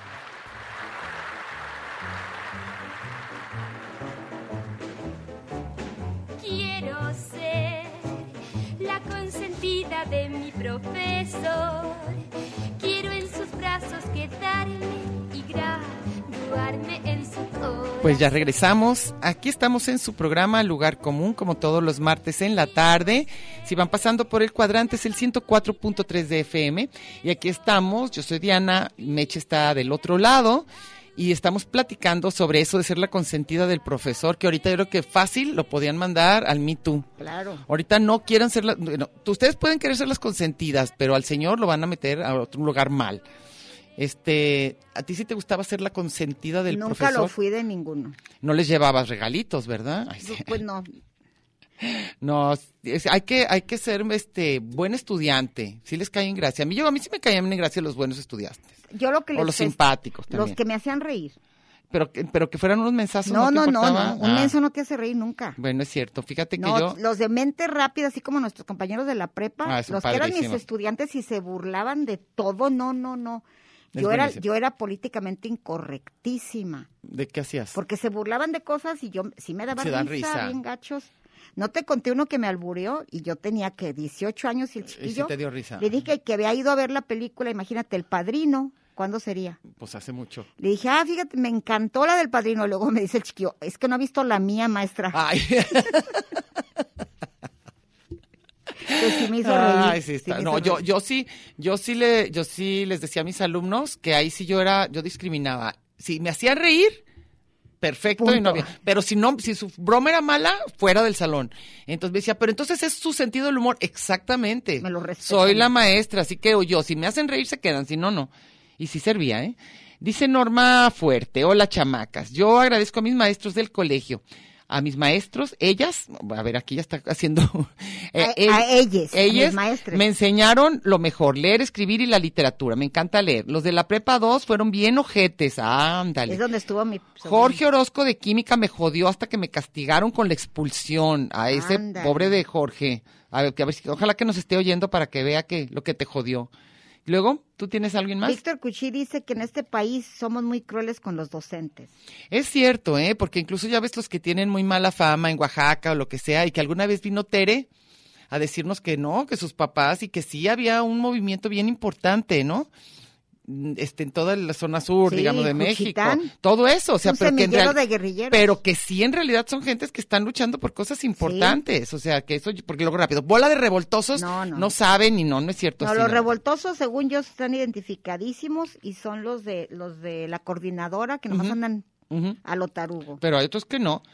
Quiero ser la consentida de mi profesor. Quiero en sus brazos quedarme y graduarme en su corazón. Pues ya regresamos. Aquí estamos en su programa Lugar Común, como todos los martes en la tarde. Si van pasando por el cuadrante es el ciento cuatro punto tres de F M. Y aquí estamos, yo soy Diana, Meche está del otro lado. Y estamos platicando sobre eso de ser la consentida del profesor, que ahorita yo creo que fácil lo podían mandar al Me Too. Claro. Ahorita no quieran ser las... No, ustedes pueden querer ser las consentidas, pero al señor lo van a meter a otro lugar mal. Este, ¿a ti sí te gustaba ser la consentida del Nunca profesor? lo fui de ninguno. No les llevabas regalitos, ¿verdad? Ay, sí. Pues no. No, es- hay que hay que ser este buen estudiante. Sí les cae en gracia. A mí yo a mí sí me caían en gracia los buenos estudiantes. Yo lo que O les los fes- simpáticos también. Los que me hacían reír. Pero que pero que fueran unos mensazos No, no, no, te no, no. importaba? Un Ah, menso no te hace reír nunca. Bueno, es cierto. Fíjate que No, yo los de mente rápida, así como nuestros compañeros de la prepa, Ah, son los que eran mis padrísimos. estudiantes y se burlaban de todo, no, no, no. Es Yo era, buenísimo. yo era políticamente incorrectísima, ¿de qué hacías? porque se burlaban de cosas y yo sí me daba Se dan risa, risa. bien gachos. No te conté uno que me albureó y yo tenía que dieciocho años y el Y sí chiquillo te dio risa. le dije que había ido a ver la película, imagínate, El Padrino, ¿Cuándo sería? Pues hace mucho. Le dije, ah, fíjate, me encantó la del Padrino. Luego me dice el chiquillo, es que no ha visto la mía, maestra. Ay. Pues sí me hizo reír. Ay, sí está. Sí me no, hizo yo, reír. yo sí, yo sí le, yo sí les decía a mis alumnos que ahí sí yo era, yo discriminaba. Si me hacían reír, perfecto, Punto. y no había. Pero si no, si su broma era mala, fuera del salón. Entonces me decía, pero entonces es su sentido del humor. Exactamente. Me lo respetan. Soy la maestra, así que o yo, si me hacen reír se quedan, si no, no. Y sí servía, ¿eh? Dice Norma Fuerte, hola chamacas, yo agradezco a mis maestros del colegio, a mis maestros, ellas, a ver, aquí ya está haciendo... A- a ellas, a mis ellas maestres. me enseñaron lo mejor, leer, escribir y la literatura, me encanta leer. Los de la prepa dos fueron bien ojetes, ándale. Es donde estuvo mi sobrino. Jorge Orozco de Química me jodió hasta que me castigaron con la expulsión, a ese Ándale. pobre de Jorge. A ver, que a ver si- ojalá que nos esté oyendo para que vea que lo que te jodió. Luego, ¿tú tienes a alguien más? Víctor Cuchí dice que en este país somos muy crueles con los docentes. Es cierto, ¿eh? Porque incluso ya ves los que tienen muy mala fama en Oaxaca o lo que sea, y que alguna vez vino Tere a decirnos que no, que sus papás, y que sí había un movimiento bien importante, ¿no? Este, en toda la zona sur, Sí, digamos, de Juchitán. México. Todo eso, o sea, Un pero que en semillero real- de guerrilleros. pero que sí en realidad son gentes que están luchando por cosas importantes, o sea, que eso, porque luego rápido, bola de revoltosos, No, no, no. saben y no, no es cierto. No, así, los no. revoltosos, según yo, están identificadísimos y son los de los de la coordinadora que nomás Ujú. andan Ujú. a lo tarugo. Pero hay otros que no.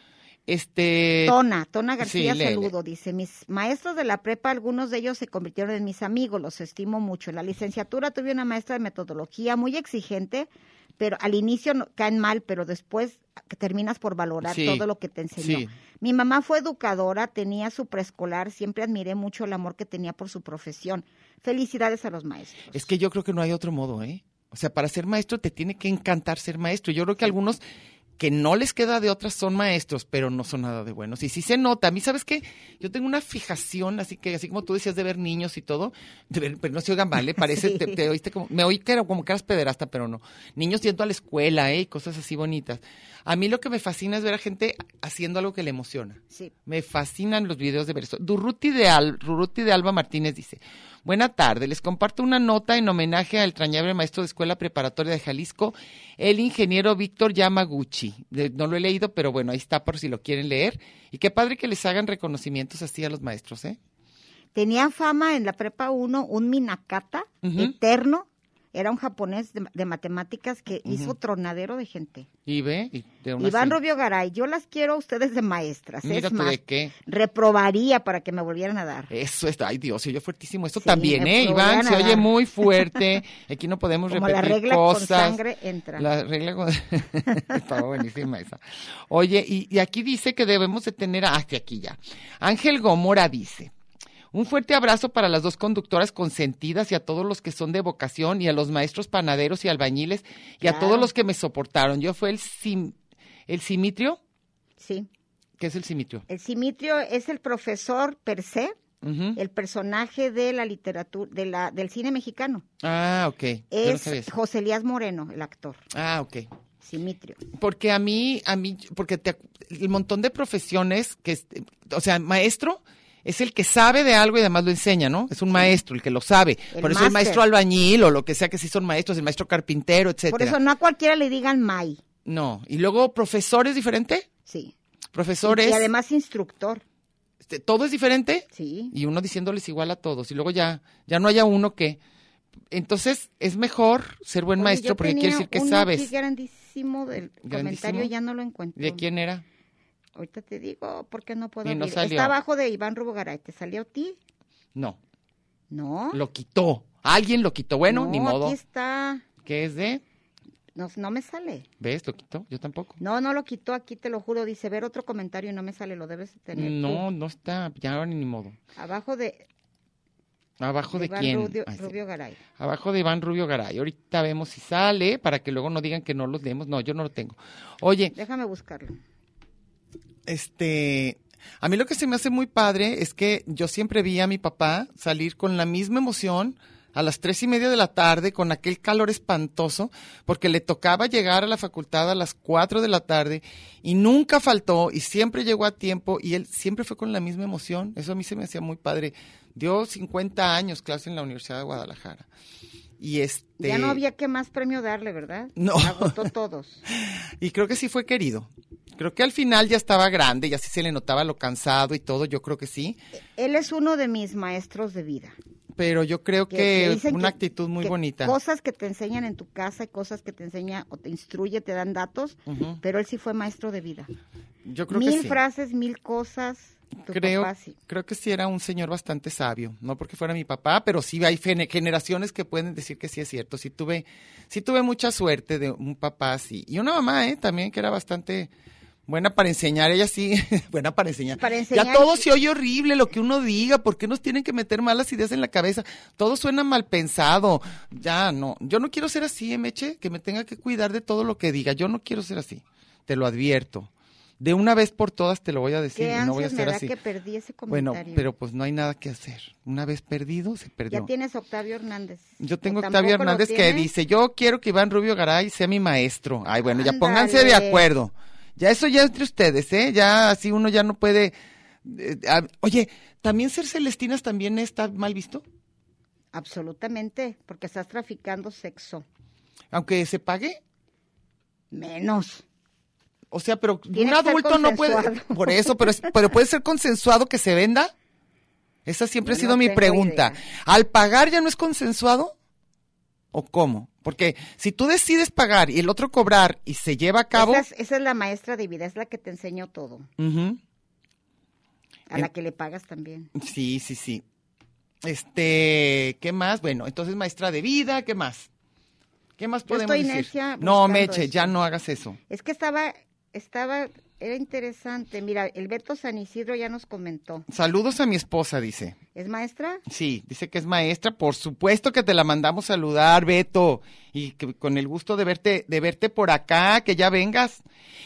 Este, Tona, Tona García, sí, léele. saludo, dice, mis maestros de la prepa, algunos de ellos se convirtieron en mis amigos, los estimo mucho. En la licenciatura tuve una maestra de metodología muy exigente, pero al inicio no- caen mal, pero después que terminas por valorar Sí, todo lo que te enseñó. sí. Mi mamá fue educadora, tenía su preescolar, siempre admiré mucho el amor que tenía por su profesión. Felicidades a los maestros. Es que yo creo que no hay otro modo, ¿eh? O sea, para ser maestro te tiene que encantar ser maestro. Yo creo que algunos que no les queda de otras son maestros, pero no son nada de buenos. Y sí se nota. A mí, ¿sabes qué? Yo tengo una fijación, así que, así como tú decías de ver niños y todo, de ver, pero no se oigan mal, ¿eh? Parece, Sí. te, te oíste como, me oí que era como que eras pederasta, pero no. Niños yendo a la escuela, ¿eh? Y cosas así bonitas. A mí lo que me fascina es ver a gente haciendo algo que le emociona. Sí. Me fascinan los videos de ver eso. Durruti de, Al, Durruti de Alba Martínez dice, buena tarde, les comparto una nota en homenaje al entrañable maestro de escuela preparatoria de Jalisco, el ingeniero Víctor Yamaguchi. De- no lo he leído, pero bueno, ahí está por si lo quieren leer. Y qué padre que les hagan reconocimientos así a los maestros, ¿eh? Tenía fama en la prepa uno, un Minakata Ujú. eterno, era un japonés de, de matemáticas que hizo tronadero de gente. Y ve, y de una Iván así. Rubio Garay, yo las quiero a ustedes de maestras, Mira es tú más, de qué. reprobaría para que me volvieran a dar. Eso está, ay Dios, se oye fuertísimo. Esto Sí, también, me ¿eh, lo Iván? van a Se oye dar. muy fuerte. Aquí no podemos Como repetir la regla cosas. con sangre entra. La regla con... Estaba buenísima esa. Oye, y, y aquí dice que debemos de tener... Ah, sí, aquí ya. Ángel Gómora dice... Un fuerte abrazo para las dos conductoras consentidas y a todos los que son de vocación y a los maestros panaderos y albañiles y a Claro. todos los que me soportaron. Yo fue el sim... el simitrio. Sí, ¿Qué es el simitrio? el Simitrio es el profesor per se, Ujú. el personaje de la literatura, de la, del cine mexicano. Ah, ok. Yo no Es sabía eso. José Elías Moreno, el actor, Ah, ok. Simitrio. Porque a mí, a mí, porque te, el montón de profesiones que, es- o sea, maestro es el que sabe de algo y además lo enseña, ¿no? Es un maestro, el que lo sabe. El Por eso el máster. maestro albañil o lo que sea que sí son maestros, el maestro carpintero, etcétera. Por eso no a cualquiera le digan May, No. Y luego, ¿profesor es diferente? sí. Profesores. Y además instructor, este, ¿todo es diferente? sí. Y uno diciéndoles igual a todos. Y luego ya, ya no haya uno que... Entonces, es mejor ser buen Oye, maestro yo porque tenía quiere decir que uno sabes. aquí grandísimo del ¿Grandísimo? comentario, ya no lo encuentro. ¿De quién era? Ahorita te digo, porque no puedo Y no abrir. salió. Está abajo de Iván Rubo Garay. ¿Te salió a ti? No. No. Lo quitó. Alguien lo quitó. Bueno, no, ni modo. aquí está. ¿Qué es de? No, no me sale. ¿Ves? Lo quitó. Yo tampoco. No, no lo quitó, aquí te lo juro. Dice, ver otro comentario y no me sale, lo debes de tener No, tú. no está. Ya ahora ni modo. Abajo de, ¿Abajo de Iván quién? Rubio, Ay, sí. Rubio Garay. Abajo de Iván Rubio Garay. Ahorita vemos si sale para que luego no digan que no los leemos. No, yo no lo tengo. Oye, Déjame buscarlo. este, a mí lo que se me hace muy padre es que yo siempre vi a mi papá salir con la misma emoción a las tres y media de la tarde con aquel calor espantoso, porque le tocaba llegar a la facultad a las cuatro de la tarde y nunca faltó y siempre llegó a tiempo y él siempre fue con la misma emoción. Eso a mí se me hacía muy padre. Dio cincuenta años clase en la Universidad de Guadalajara. Y este... Ya no había que más premio darle, ¿verdad? No. Agotó todos. Y creo que sí fue querido. Creo que al final ya estaba grande, ya sí se le notaba lo cansado y todo, yo creo que sí. Él es uno de mis maestros de vida. Pero yo creo Que- que, que dicen una que- actitud muy que bonita. Cosas que te enseñan en tu casa y cosas que te enseña o te instruye, te dan datos, Ujú. pero él sí fue maestro de vida. Yo creo Mil que sí. frases, mil cosas. Tu Creo, papá sí. creo que sí era un señor bastante sabio, no porque fuera mi papá, pero sí hay fene- generaciones que pueden decir que sí es cierto. Sí tuve, sí tuve mucha suerte de un papá así. Y una mamá, ¿eh? También que era bastante buena para enseñar, ella sí, buena para enseñar. Para enseñar Ya todo y- se oye horrible lo que uno diga, ¿por qué nos tienen que meter malas ideas en la cabeza? Todo suena mal pensado. Ya, no, yo no quiero ser así, ¿eh, Meche? Que me tenga que cuidar de todo lo que diga. Yo no quiero ser así, te lo advierto. De una vez por todas te lo voy a decir Qué y no voy a ansias me ser da así. que perdí ese Bueno, comentario. pero pues no hay nada que hacer. Una vez perdido, se perdió. Ya tienes a Octavio Hernández. Yo tengo ¿O Octavio tampoco lo Hernández que tiene? dice, yo quiero que Iván Rubio Garay sea mi maestro. Ay, bueno, ya Ándale. pónganse de acuerdo. Ya eso ya entre ustedes, ¿eh? Ya así uno ya no puede... eh, ah, oye, ¿también ser celestinas también está mal visto? Absolutamente, porque estás traficando sexo. Aunque se pague. Menos. O sea, pero Tiene un que ser adulto no puede... consensuado. Por eso, pero, es- pero puede ser consensuado que se venda. Esa siempre Yo ha sido no mi tengo pregunta. idea. ¿Al pagar ya no es consensuado? ¿O cómo? Porque si tú decides pagar y el otro cobrar y se lleva a cabo... Esa es, esa es la maestra de vida, es la que te enseñó todo. Ujú. A En- la que le pagas también. Sí, sí, sí. Este, ¿qué más? Bueno, entonces maestra de vida, ¿qué más? ¿Qué más Yo podemos estoy decir? necia No, buscando Meche, eso. ya no hagas eso. Es que estaba, estaba, era interesante. Mira, el Beto San Isidro ya nos comentó. Saludos a mi esposa, dice. ¿Es maestra? Sí, dice que es maestra, por supuesto que te la mandamos saludar, Beto, y que con el gusto de verte, de verte por acá, que ya vengas.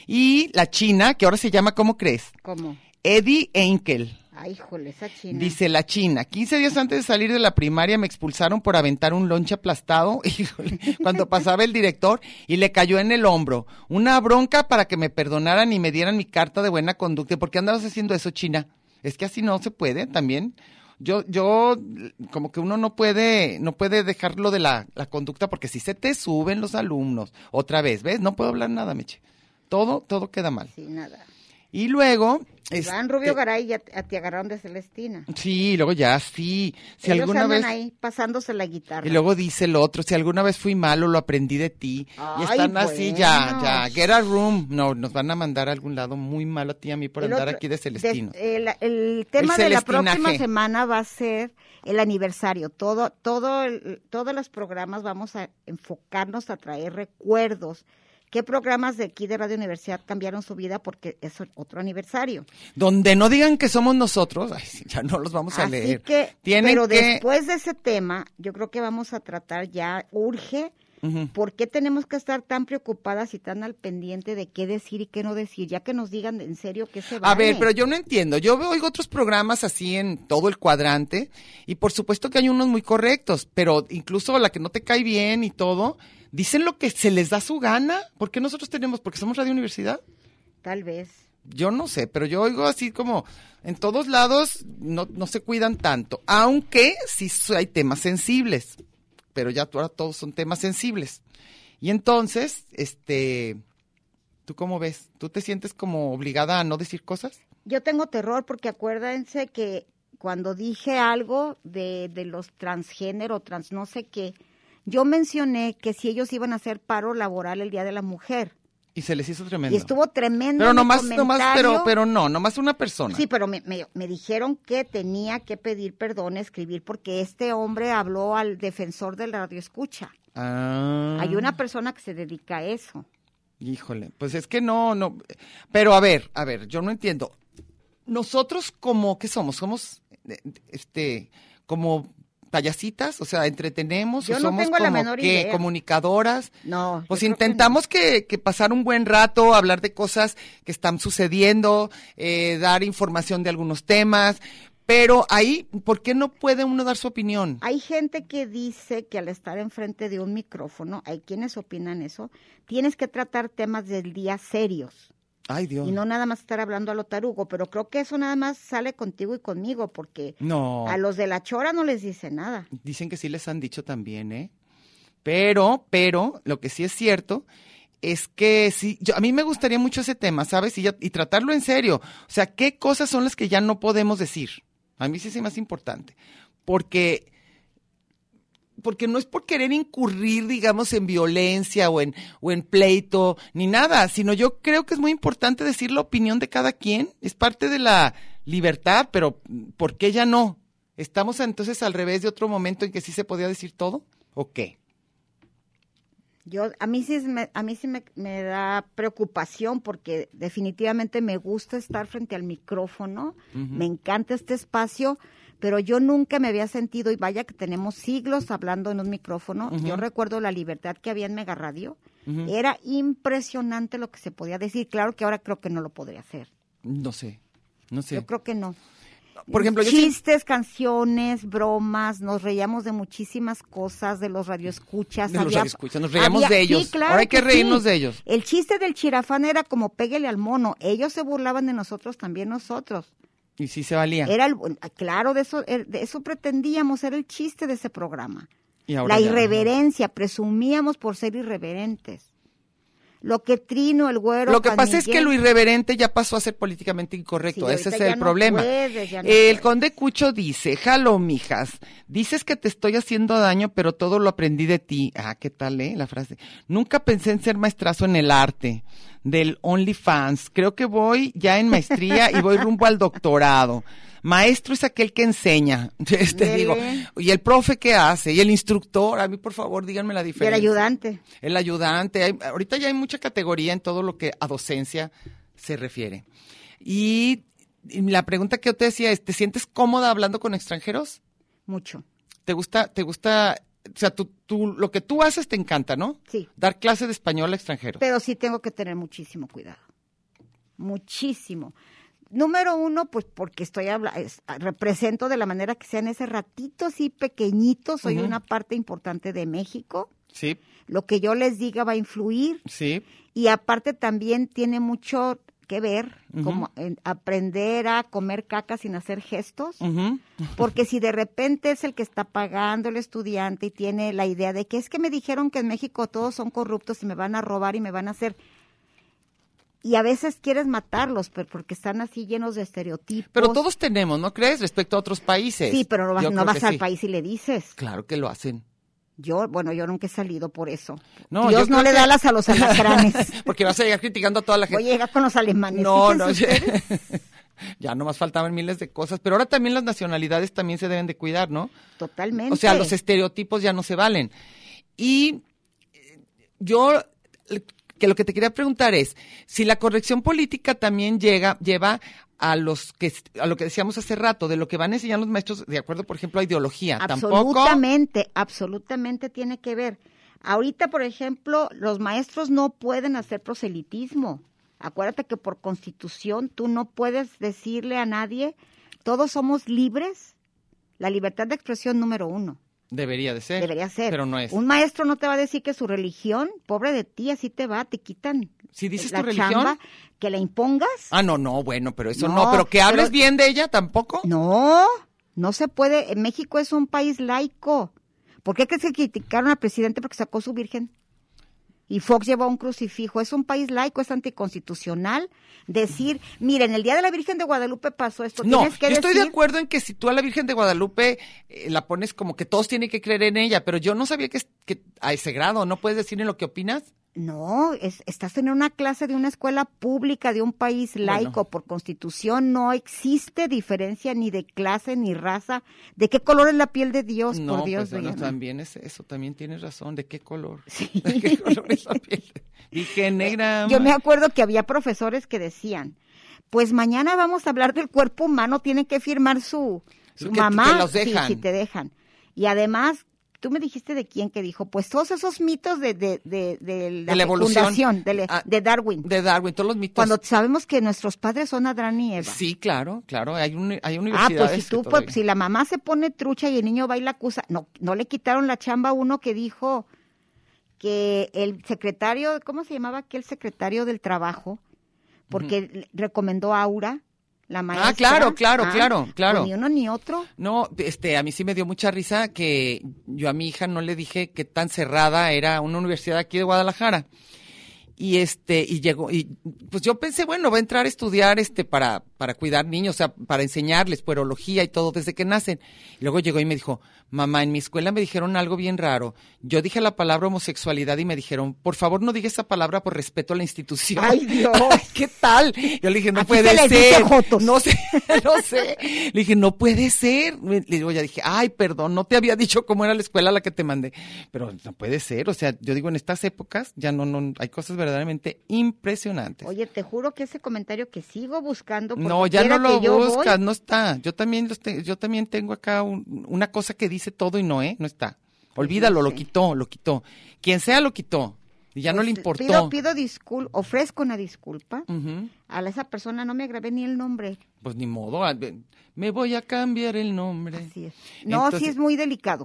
Y la china, que ahora se llama, ¿cómo crees? ¿Cómo? Eddie Enkel. Ay, híjole, esa china. Dice la china, quince días antes de salir de la primaria me expulsaron por aventar un lonche aplastado, híjole, cuando pasaba el director y le cayó en el hombro. Una bronca para que me perdonaran y me dieran mi carta de buena conducta. ¿Por qué andabas haciendo eso, china? Es que así no se puede también. Yo, yo, como que uno no puede, no puede dejarlo de la, la conducta porque si se te suben los alumnos. Otra vez, ¿ves? No puedo hablar nada, Meche. Todo, todo queda mal. Sí, nada. Y luego... Iván este, Rubio Garay ya te, te agarraron de Celestina. Sí, luego ya, sí. Si Ellos alguna andan vez... ahí pasándose la guitarra. Y luego dice el otro, si alguna vez fui malo, lo aprendí de ti. y Ay, están así, ya, bueno. ya, get a room. No, nos van a mandar a algún lado muy malo a ti y a mí por El andar otro- aquí de Celestino. des- el, el tema El de la celestinaje. próxima semana va a ser el aniversario. Todo, todo, el- todos los programas vamos a enfocarnos a traer recuerdos. ¿Qué programas de aquí de Radio Universidad cambiaron su vida porque es otro aniversario? Donde no digan que somos nosotros, ay, sí, ya no los vamos a Así leer. que, Tienen pero que... después de ese tema, yo creo que vamos a tratar ya, urge, Ujú. ¿por qué tenemos que estar tan preocupadas y tan al pendiente de qué decir y qué no decir? Ya que nos digan en serio qué se va A ver, pero yo no entiendo. Yo veo- oigo otros programas así en todo el cuadrante y por supuesto que hay unos muy correctos, pero incluso la que no te cae bien y todo, dicen lo que se les da su gana. ¿Por qué nosotros tenemos? ¿Porque somos Radio Universidad? Tal vez. Yo no sé, pero yo oigo así como en todos lados no, no se cuidan tanto, aunque sí hay temas sensibles, pero ya ahora todos son temas sensibles. Y entonces, este, ¿tú cómo ves? ¿Tú te sientes como obligada a no decir cosas? Yo tengo terror porque acuérdense que cuando dije algo de, de los transgénero, trans no sé qué, yo mencioné que si ellos iban a hacer paro laboral el Día de la Mujer. Y se les hizo tremendo. Y estuvo tremendo. Pero mi nomás, nomás, pero, comentario. pero no, nomás una persona. Sí, pero me, me, me dijeron que tenía que pedir perdón, escribir, porque este hombre habló al defensor del radioescucha. Ah. Hay una persona que se dedica a eso. Híjole, pues es que no, no. Pero a ver, a ver, yo no entiendo. Nosotros como, ¿qué somos? Somos, eh, este, como payasitas, o sea, entretenemos, Yo o no somos tengo la como menor que idea. comunicadoras. No. Pues yo creo que intentamos que, que pasar un buen rato, hablar de cosas que están sucediendo, eh, dar información de algunos temas, pero ahí, ¿por qué no puede uno dar su opinión? Hay gente que dice que al estar enfrente de un micrófono, hay quienes opinan eso, tienes que tratar temas del día serios. Ay, Dios. Y no nada más estar hablando a lo tarugo, pero creo que eso nada más sale contigo y conmigo, porque No. a los de la chora no les dice nada. Dicen que sí les han dicho también, ¿eh? Pero, pero, lo que sí es cierto es que sí, yo, a mí me gustaría mucho ese tema, ¿sabes? Y, ya, y tratarlo en serio. O sea, ¿qué cosas son las que ya no podemos decir? A mí sí es más importante. Porque, porque no es por querer incurrir, digamos, en violencia o en, o en pleito, ni nada, sino yo creo que es muy importante decir la opinión de cada quien. Es parte de la libertad, pero ¿por qué ya no? ¿Estamos entonces al revés de otro momento en que sí se podía decir todo? ¿O qué? Yo, a mí sí, me, a mí sí me, me da preocupación porque definitivamente me gusta estar frente al micrófono, uh-huh. Me encanta este espacio, pero yo nunca me había sentido, y vaya que tenemos siglos hablando en un micrófono, uh-huh. Yo recuerdo la libertad que había en Mega Radio, uh-huh. Era impresionante lo que se podía decir, claro que ahora creo que no lo podría hacer. No sé, no sé. Yo creo que no. Por ejemplo, chistes, yo sí... canciones, bromas, nos reíamos de muchísimas cosas, de los radioescuchas. De había, los radioescuchas, nos reíamos había, de ellos. Sí, claro Ahora hay que, que reírnos sí. de ellos. El chiste del chirafán era como péguele al mono. Ellos se burlaban de nosotros, también nosotros. Y sí se valía. Era el, claro, de eso, de eso pretendíamos, era el chiste de ese programa. Y ahora La ya, irreverencia, ¿no? Presumíamos por ser irreverentes. Lo que Trino, el Güero, Lo que Juan pasa Miguel, es que lo irreverente ya pasó a ser políticamente incorrecto, sí, ese es el no problema. Puedes, no el puedes. Conde Cucho dice, jalo, mijas, dices que te estoy haciendo daño, pero todo lo aprendí de ti. Ah, ¿qué tal, eh? La frase. Nunca pensé en ser maestrazo en el arte del OnlyFans. Creo que voy ya en maestría y voy rumbo al doctorado. Maestro es aquel que enseña, este Dele. digo, y el profe ¿qué hace? Y el instructor, a mí por favor díganme la diferencia. Y el ayudante. El ayudante, hay, ahorita ya hay mucha categoría en todo lo que a docencia se refiere. Y, y la pregunta que yo te decía es, ¿te sientes cómoda hablando con extranjeros? Mucho. ¿Te gusta, te gusta, o sea, tú, tú, lo que tú haces te encanta, ¿no? Sí. Dar clases de español a extranjeros. Pero sí tengo que tener muchísimo cuidado. Muchísimo. Número uno, pues porque estoy habla es, represento de la manera que sea en ese ratito así pequeñito, soy uh-huh. Una parte importante de México. Sí. Lo que yo les diga va a influir. Sí. Y aparte también tiene mucho que ver, uh-huh. Como en aprender a comer caca sin hacer gestos, uh-huh. Porque si de repente es el que está pagando el estudiante y tiene la idea de que es que me dijeron que en México todos son corruptos y me van a robar y me van a hacer... Y a veces quieres matarlos, pero porque están así llenos de estereotipos. Pero todos tenemos, ¿no crees? Respecto a otros países. Sí, pero no vas, no vas al sí. país y le dices. Claro que lo hacen. Yo, bueno, yo nunca he salido por eso. No, Dios no le que... da alas a los alacranes. Porque vas a llegar criticando a toda la gente. Voy a llegar con los alemanes. No, no. Ya nomás faltaban miles de cosas. Pero ahora también las nacionalidades también se deben de cuidar, ¿no? Totalmente. O sea, los estereotipos ya no se valen. Y yo... que lo que te quería preguntar es, si la corrección política también llega, lleva a los que a lo que decíamos hace rato, de lo que van a enseñar los maestros, de acuerdo, por ejemplo, a ideología. Absolutamente, ¿Tampoco? absolutamente tiene que ver. Ahorita, por ejemplo, los maestros no pueden hacer proselitismo. Acuérdate que por constitución tú no puedes decirle a nadie, todos somos libres, la libertad de expresión número uno. Debería de ser. Debería ser. Pero no es. Un maestro no te va a decir que su religión, pobre de ti, así te va, te quitan. Si dices la tu religión. Chamba, que la impongas. Ah, no, no, bueno, pero eso no. No, Pero que hables pero... bien de ella, ¿tampoco? No, no se puede. México es un país laico. ¿Por qué crees que criticaron al presidente porque sacó su virgen? Y Fox llevó un crucifijo. Es un país laico, es anticonstitucional. Decir, miren, el día de la Virgen de Guadalupe pasó esto. No, Tienes que yo estoy decir... de acuerdo en que si tú a la Virgen de Guadalupe eh, la pones como que todos tienen que creer en ella, pero yo no sabía que, que a ese grado, ¿no puedes decir en lo que opinas? No, es, estás en una clase de una escuela pública de un país laico. Bueno. Por constitución no existe diferencia ni de clase ni raza. ¿De qué color es la piel de Dios? No, por Dios, pues, bueno, Diana. también es eso, también tienes razón. ¿De qué color? Sí. ¿De qué color es la piel? Dije negra. Yo me acuerdo que había profesores que decían, pues mañana vamos a hablar del cuerpo humano, tienen que firmar su, su que, mamá, que los dejan. Sí, si te dejan. Y además, tú me dijiste de quién que dijo, pues todos esos mitos de, de, de, de la, de la evolución, fecundación, de, ah, de Darwin. De Darwin, todos los mitos. Cuando sabemos que nuestros padres son Adán y Eva. Sí, claro, claro, hay, un, hay Ah, universidades. pues si tú, pues, si la mamá se pone trucha y el niño va y la acusa, no, no le quitaron la chamba a uno que dijo que el secretario, ¿cómo se llamaba aquel secretario del trabajo? Porque uh-huh. recomendó a Aura la maestra. Ah, claro, claro, Ah, claro, claro. Pues ni uno ni otro. No, este, a mí sí me dio mucha risa que yo a mi hija no le dije qué tan cerrada era una universidad aquí de Guadalajara. Y este, y llegó, y pues yo pensé, bueno, va a entrar a estudiar este para, para cuidar niños, o sea, para enseñarles puerología y todo desde que nacen. Y luego llegó y me dijo, mamá, en mi escuela me dijeron algo bien raro. Yo dije la palabra homosexualidad y me dijeron, por favor no diga esa palabra por respeto a la institución. ¡Ay, Dios! ¿Qué tal? Yo le dije, no Aquí puede se les dice ser. jotos. No sé, no sé. Le dije, no puede ser. Le digo, ya dije, ay, perdón, no te había dicho cómo era la escuela a la que te mandé. Pero no puede ser, o sea, yo digo, en estas épocas ya no, no, hay cosas verdaderamente impresionantes. Oye, te juro que ese comentario que sigo buscando. porque No, ya no quiera lo que yo voy, buscas, no está. Yo también, los te- yo también tengo acá un- una cosa que dice todo y no, ¿eh? No está. Olvídalo, no lo sé. quitó, lo quitó. Quien sea lo quitó. Y ya no pues, le importó. Pido, pido disculpa, ofrezco una disculpa Ujú. a la- esa persona, no me grabé ni el nombre. Pues ni modo, a- me voy a cambiar el nombre. Así es. No, Entonces- sí es muy delicado.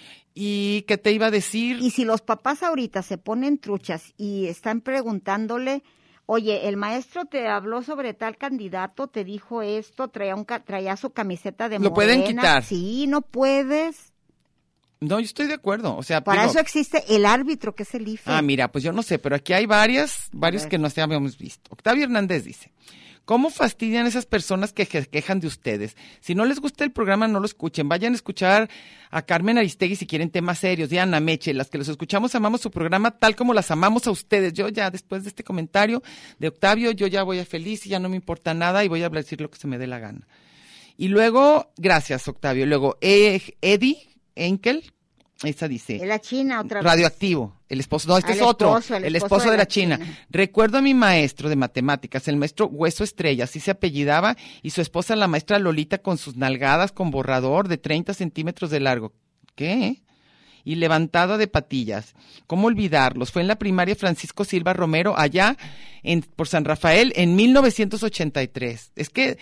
¿Y qué te iba a decir? Y si los papás ahorita se ponen truchas y están preguntándole, oye, el maestro te habló sobre tal candidato, te dijo esto, traía, un, ca- traía su camiseta de Lo pueden Morena. quitar. Sí, no puedes. No, yo estoy de acuerdo. O sea, Para digo, eso existe el árbitro, que es el I F E. Ah, mira, pues yo no sé, pero aquí hay varias, varios ver. que no se habíamos visto. Octavio Hernández dice, ¿cómo fastidian esas personas que se quejan de ustedes? Si no les gusta el programa, no lo escuchen. Vayan a escuchar a Carmen Aristegui si quieren temas serios, y a Ana Meche, las que los escuchamos amamos su programa tal como las amamos a ustedes. Yo ya, después de este comentario de Octavio, yo ya voy a feliz y ya no me importa nada y voy a decir lo que se me dé la gana. Y luego, gracias Octavio, luego eh, Eddie Enkel, esa dice... Es la China otra vez. Radioactivo, el esposo, no, este Al es otro, esposo, el el esposo esposo de de la la China. China. Recuerdo a mi maestro de matemáticas, el maestro Hueso Estrella, así se apellidaba, y su esposa la maestra Lolita con sus nalgadas con borrador de treinta centímetros de largo. ¿Qué? Y levantada de patillas. ¿Cómo olvidarlos? Fue en la primaria Francisco Silva Romero, allá en, por San Rafael, en mil novecientos ochenta y tres. Es que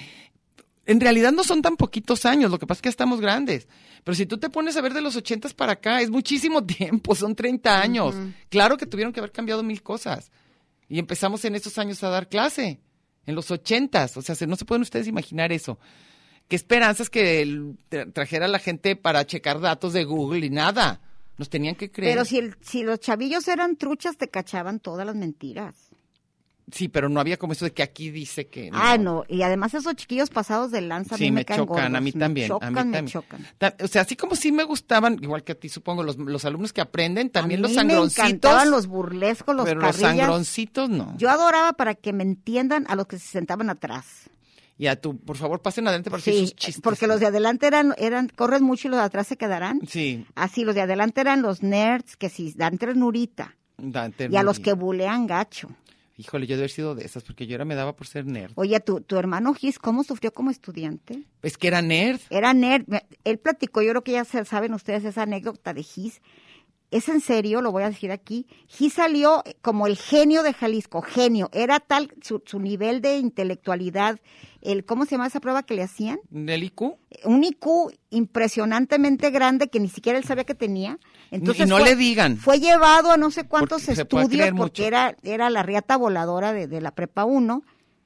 en realidad no son tan poquitos años, lo que pasa es que estamos grandes. Pero si tú te pones a ver de los ochentas para acá, es muchísimo tiempo, son treinta años. Ujú. Claro que tuvieron que haber cambiado mil cosas. Y empezamos en esos años a dar clase, en los ochentas. O sea, se- no se pueden ustedes imaginar eso. Qué esperanzas que el- tra- trajera la gente para checar datos de Google y nada. Nos tenían que creer. Pero si, el, si los chavillos eran truchas, te cachaban todas las mentiras. Sí, pero no había como eso de que aquí dice que... Ah, no. Y además esos chiquillos pasados de lanza a Sí, mí me me, caen chocan, a gordos. mí Me también, a chocan, mí me también. chocan. Ta- O sea, así como sí me gustaban, igual que a ti supongo, los, los alumnos que aprenden, también A los mí sangroncitos. me encantaban los burlescos, los pero los carrillas. sangroncitos no. Yo adoraba, para que me entiendan, a los que se sentaban atrás. Y a tú, por favor, pasen adelante para decir Sí, sus chistes. porque los de adelante eran, eran, corren mucho y los de atrás se quedarán. Sí, Así, los de adelante eran los nerds, que si dan ternurita. Dante. Y a los que bulean gacho. Híjole, yo debe haber sido de esas, porque yo era me daba por ser nerd. Oye, tu, tu hermano Gis, ¿cómo sufrió como estudiante? Es que era nerd. Era nerd. Me- Él platicó, yo creo que ya se- saben ustedes esa anécdota de Gis. Es en serio, lo voy a decir aquí. Gis salió como el genio de Jalisco, genio. Era tal su, su nivel de intelectualidad, el ¿cómo se llama esa prueba que le hacían? ¿Del I Q? Un I Q impresionantemente grande que ni siquiera él sabía que tenía. Entonces y no fue, le digan. Fue llevado a no sé cuántos Porque se puede estudios creer porque mucho. era, era la riata voladora de, de la prepa uno.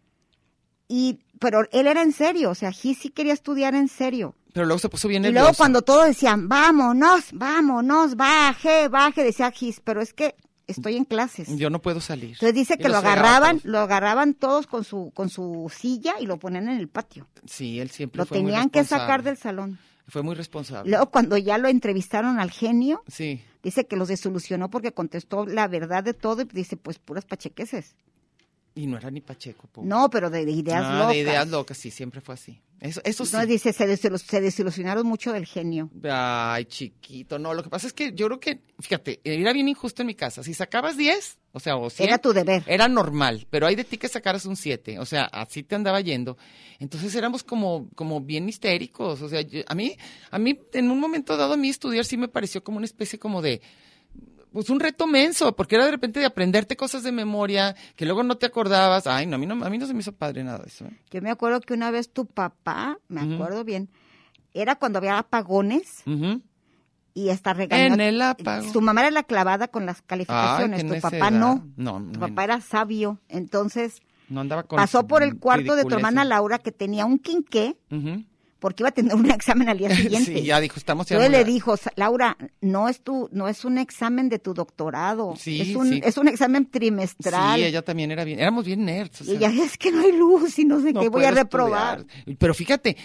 Y, pero él era en serio, o sea, Gis sí quería estudiar en serio. Pero luego se puso bien Y nervioso. luego cuando todos decían, vámonos, vámonos, baje, baje, decía Gis, pero es que estoy en clases. Yo no puedo salir. Entonces dice Y que lo los fregaba agarraban, todos. lo agarraban todos con su, con su silla y lo ponían en el patio. Sí, él siempre Lo fue muy tenían que sacar responsable. del salón. Fue muy responsable. Luego cuando ya lo entrevistaron al genio, Sí. dice que los desilusionó porque contestó la verdad de todo y dice, pues puras pachequeses. Y no era ni Pacheco, pobre. No, pero de, de ideas Ah, locas. de ideas locas, sí, siempre fue así. Eso, eso sí. Entonces dice, se, desilus- se desilusionaron mucho del genio. Ay, chiquito. No, lo que pasa es que yo creo que, fíjate, era bien injusto en mi casa. Si sacabas diez, o sea, o cien, Era tu deber. era normal, pero hay de ti que sacaras un siete, o sea, así te andaba yendo. Entonces éramos como, como bien histéricos, o sea, yo- a mí, a mí en un momento dado a mí estudiar sí me pareció como una especie como de, pues un reto menso, porque era de repente de aprenderte cosas de memoria que luego no te acordabas. Ay, no, a mí no, a mí no se me hizo padre nada de eso. ¿eh? Yo me acuerdo que una vez tu papá, me Ujú. acuerdo bien, era cuando había apagones Ujú. y hasta regañó. En el apagón. Tu mamá era la clavada con las calificaciones, Ay, que en tu esa papá edad. no. No, Tu no, papá era sabio, entonces No andaba con Pasó por el cuarto de tu ridiculeces. hermana Laura, que tenía un quinqué, Ujú. porque iba a tener un examen al día siguiente. Sí, ya dijo, estamos ya Entonces muy- le dijo, Laura, no es tu, no es un examen de tu doctorado, Sí, es un, sí. es un examen trimestral. Sí, ella también era bien, éramos bien nerds. o Y sea, ella, es que no hay luz y no sé no qué, voy a puedo reprobar. estudiar. Pero fíjate,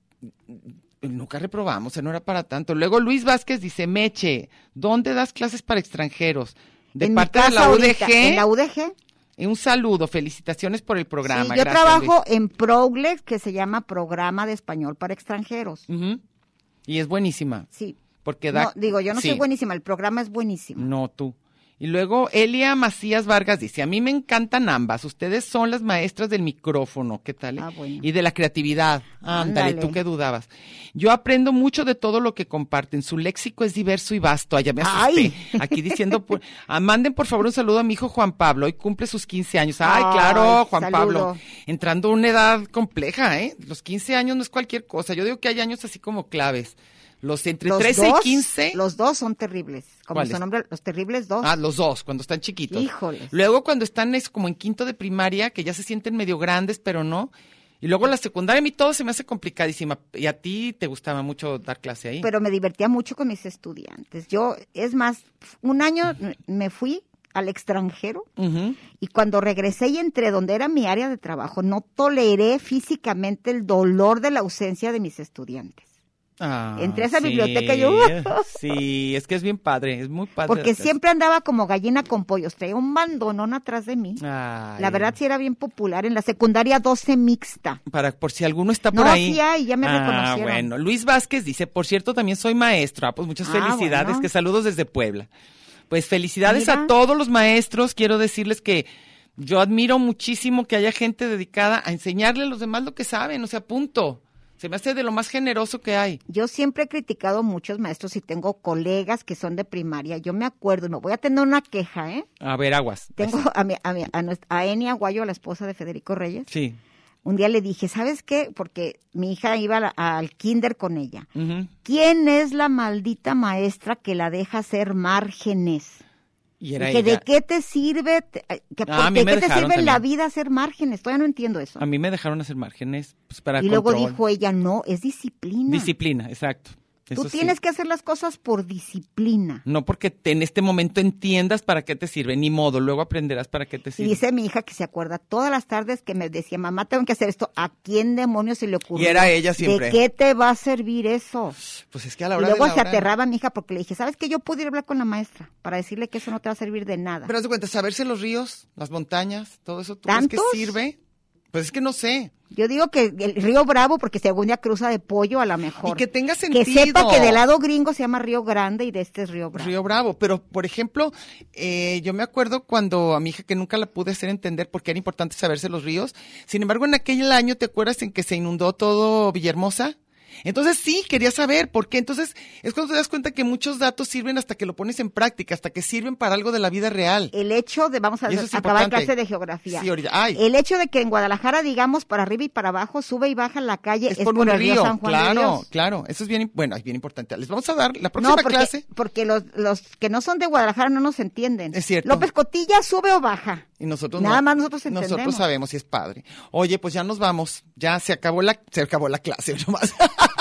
nunca reprobamos, o sea, no era para tanto. Luego Luis Vázquez dice, Meche, ¿dónde das clases para extranjeros? De En mi parte de casa la U D ahorita, G. En la U D G. Y un saludo, felicitaciones por el programa. Sí, yo Gracias, trabajo en Progrex, que se llama Programa de Español para Extranjeros. Luis. Ujú. Y es buenísima. Sí. Porque da... No, digo, yo no sí. soy buenísima, el programa es buenísimo. No, tú. Y luego Elia Macías Vargas dice, a mí me encantan ambas, ustedes son las maestras del micrófono, ¿qué tal? eh? Ah, bueno. Y de la creatividad. Ándale, Ándale. tú qué dudabas. Yo aprendo mucho de todo lo que comparten, su léxico es diverso y vasto. Ay, ya me asusté. Ay. Aquí diciendo, por- ah, manden por favor un saludo a mi hijo Juan Pablo, hoy cumple sus quince años. Ay, Ay, claro, Juan saludo. Pablo. Entrando a una edad compleja, ¿eh? Los quince años no es cualquier cosa. Yo digo que hay años así como claves. Los entre Los trece dos, y quince. Los dos son terribles. Como ¿Cuáles? su nombre, los terribles dos. Ah, los dos, cuando están chiquitos. Híjoles. Luego cuando están es como en quinto de primaria, que ya se sienten medio grandes, pero no. Y luego la secundaria, a mí todo se me hace complicadísima. Y a ti te gustaba mucho dar clase ahí. Pero me divertía mucho con mis estudiantes. Yo, es más, un año me fui al extranjero Ujú. y cuando regresé y entré donde era mi área de trabajo, no toleré físicamente el dolor de la ausencia de mis estudiantes. Ah, Entré a esa sí, biblioteca y yo, Sí, es que es bien padre, es muy padre. Porque hacer- siempre andaba como gallina con pollos, traía un bandonón atrás de mí. Ay, La verdad sí era bien popular. En la secundaria doce mixta. Para, por si alguno está por No, ahí. sí hay, ya me ah, reconocieron. bueno. Luis Vázquez dice, por cierto, también soy maestro. Ah, pues muchas Ah, felicidades, bueno. que saludos desde Puebla. Pues felicidades Mira. a todos los maestros. Quiero decirles que yo admiro muchísimo que haya gente dedicada a enseñarle a los demás lo que saben, o sea, punto. Se me hace de lo más generoso que hay. Yo siempre he criticado a muchos maestros y tengo colegas que son de primaria. Yo me acuerdo, y me voy a tener una queja, ¿eh? A ver, aguas. Tengo a, mi, a, mi- a, nuestra- a Eni Aguayo, la esposa de Federico Reyes. Sí. Un día le dije, ¿sabes qué? Porque mi hija iba a la- al kinder con ella. Ujú. ¿Quién es la maldita maestra que la deja hacer márgenes? Y era Dije, ella. ¿de qué te sirve, te- que, Ah, a mí ¿de me qué te dejaron sirve en la también. vida hacer márgenes? Todavía no entiendo eso. A mí me dejaron hacer márgenes pues, para Y luego control. dijo ella, no, es disciplina. Disciplina, exacto. Tú Eso sí. tienes que hacer las cosas por disciplina. No porque te- en este momento entiendas para qué te sirve, ni modo, luego aprenderás para qué te Y sirve. dice mi hija que se acuerda todas las tardes que me decía, mamá, tengo que hacer esto. ¿A quién demonios se le ocurrió? Y era ella siempre. ¿De qué te va a servir eso? Pues es que a la Y hora luego de la se hora- aterraba mi hija porque le dije, ¿sabes qué? Yo pude ir a hablar con la maestra para decirle que eso no te va a servir de nada. Pero haz de cuenta, saberse los ríos, las montañas, todo eso, ¿tú crees que ¿Tantos? sirve? Pues es que no sé. Yo digo que el río Bravo, porque si algún día cruza de pollo, a lo mejor. Y que tenga Que sentido. sepa que del lado gringo se llama Río Grande y de este es Río Bravo. Río Bravo, pero por ejemplo, eh, yo me acuerdo cuando a mi hija que nunca la pude hacer entender porque era importante saberse los ríos, sin embargo en aquel año, ¿te acuerdas en que se inundó todo Villahermosa? Entonces sí, quería saber por qué. Entonces es cuando te das cuenta que muchos datos sirven hasta que lo pones en práctica, hasta que sirven para algo de la vida real. El hecho de, vamos a Y eso es acabar importante. clase de geografía. Sí, ahorita, ay. El hecho de que en Guadalajara, digamos, para arriba y para abajo, sube y baja la calle, Es es, por, por, un el río, río San Juan de claro, Dios. claro. Eso es bien, bueno, es bien importante. Les vamos a dar la próxima No, porque, clase. porque los, los que no son de Guadalajara no nos entienden. Es cierto. López Cotilla sube o baja. Y nosotros Nada no. más nosotros entendemos. Nosotros sabemos si es padre. Oye, pues ya nos vamos. Ya se acabó la, se acabó la clase nomás.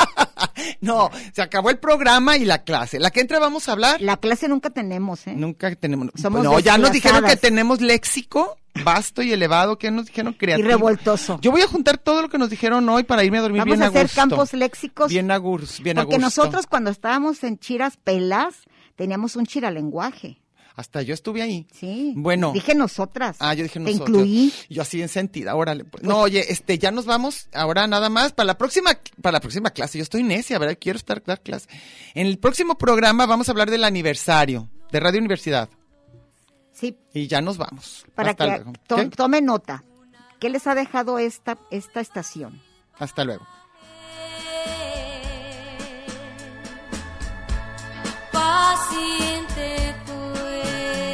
No, se acabó el programa y la clase. La que entra vamos a hablar. La clase nunca tenemos, ¿eh? Nunca tenemos. Somos No, ya nos dijeron que desplazadas. tenemos léxico vasto y elevado. ¿Qué nos dijeron? Creativo. Y revoltoso. Yo voy a juntar todo lo que nos dijeron hoy para irme a dormir Vamos bien a a hacer gusto. campos léxicos. Bien a gusto, bien a Porque gusto. nosotros cuando estábamos en Chiras Pelas, teníamos un chiralenguaje. Hasta yo estuve ahí. Sí. Bueno. Dije nosotras. Ah, yo dije Te nosotros. incluí. Yo así bien sentida, órale. Pues. No, oye, este, ya nos vamos, ahora nada más, para la próxima, para la próxima clase, yo estoy necia, ¿verdad? Quiero estar, dar clase. En el próximo programa vamos a hablar del aniversario de Radio Universidad. Sí, Y ya nos vamos. para Hasta que luego. to- ¿Qué? tome nota. ¿Qué les ha dejado esta, esta estación? Hasta luego. Paciente fue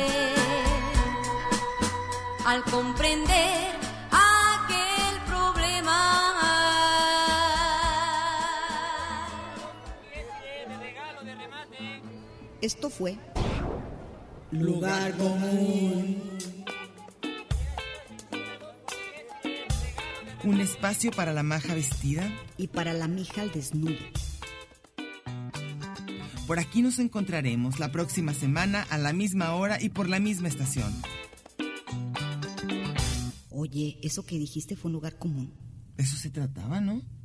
al comprender aquel problema. Esto fue Lugar Común. un espacio para la maja vestida y para la mija al desnudo. Por aquí nos encontraremos la próxima semana a la misma hora y por la misma estación. Oye, eso que dijiste fue un lugar común. Eso se trataba, ¿no?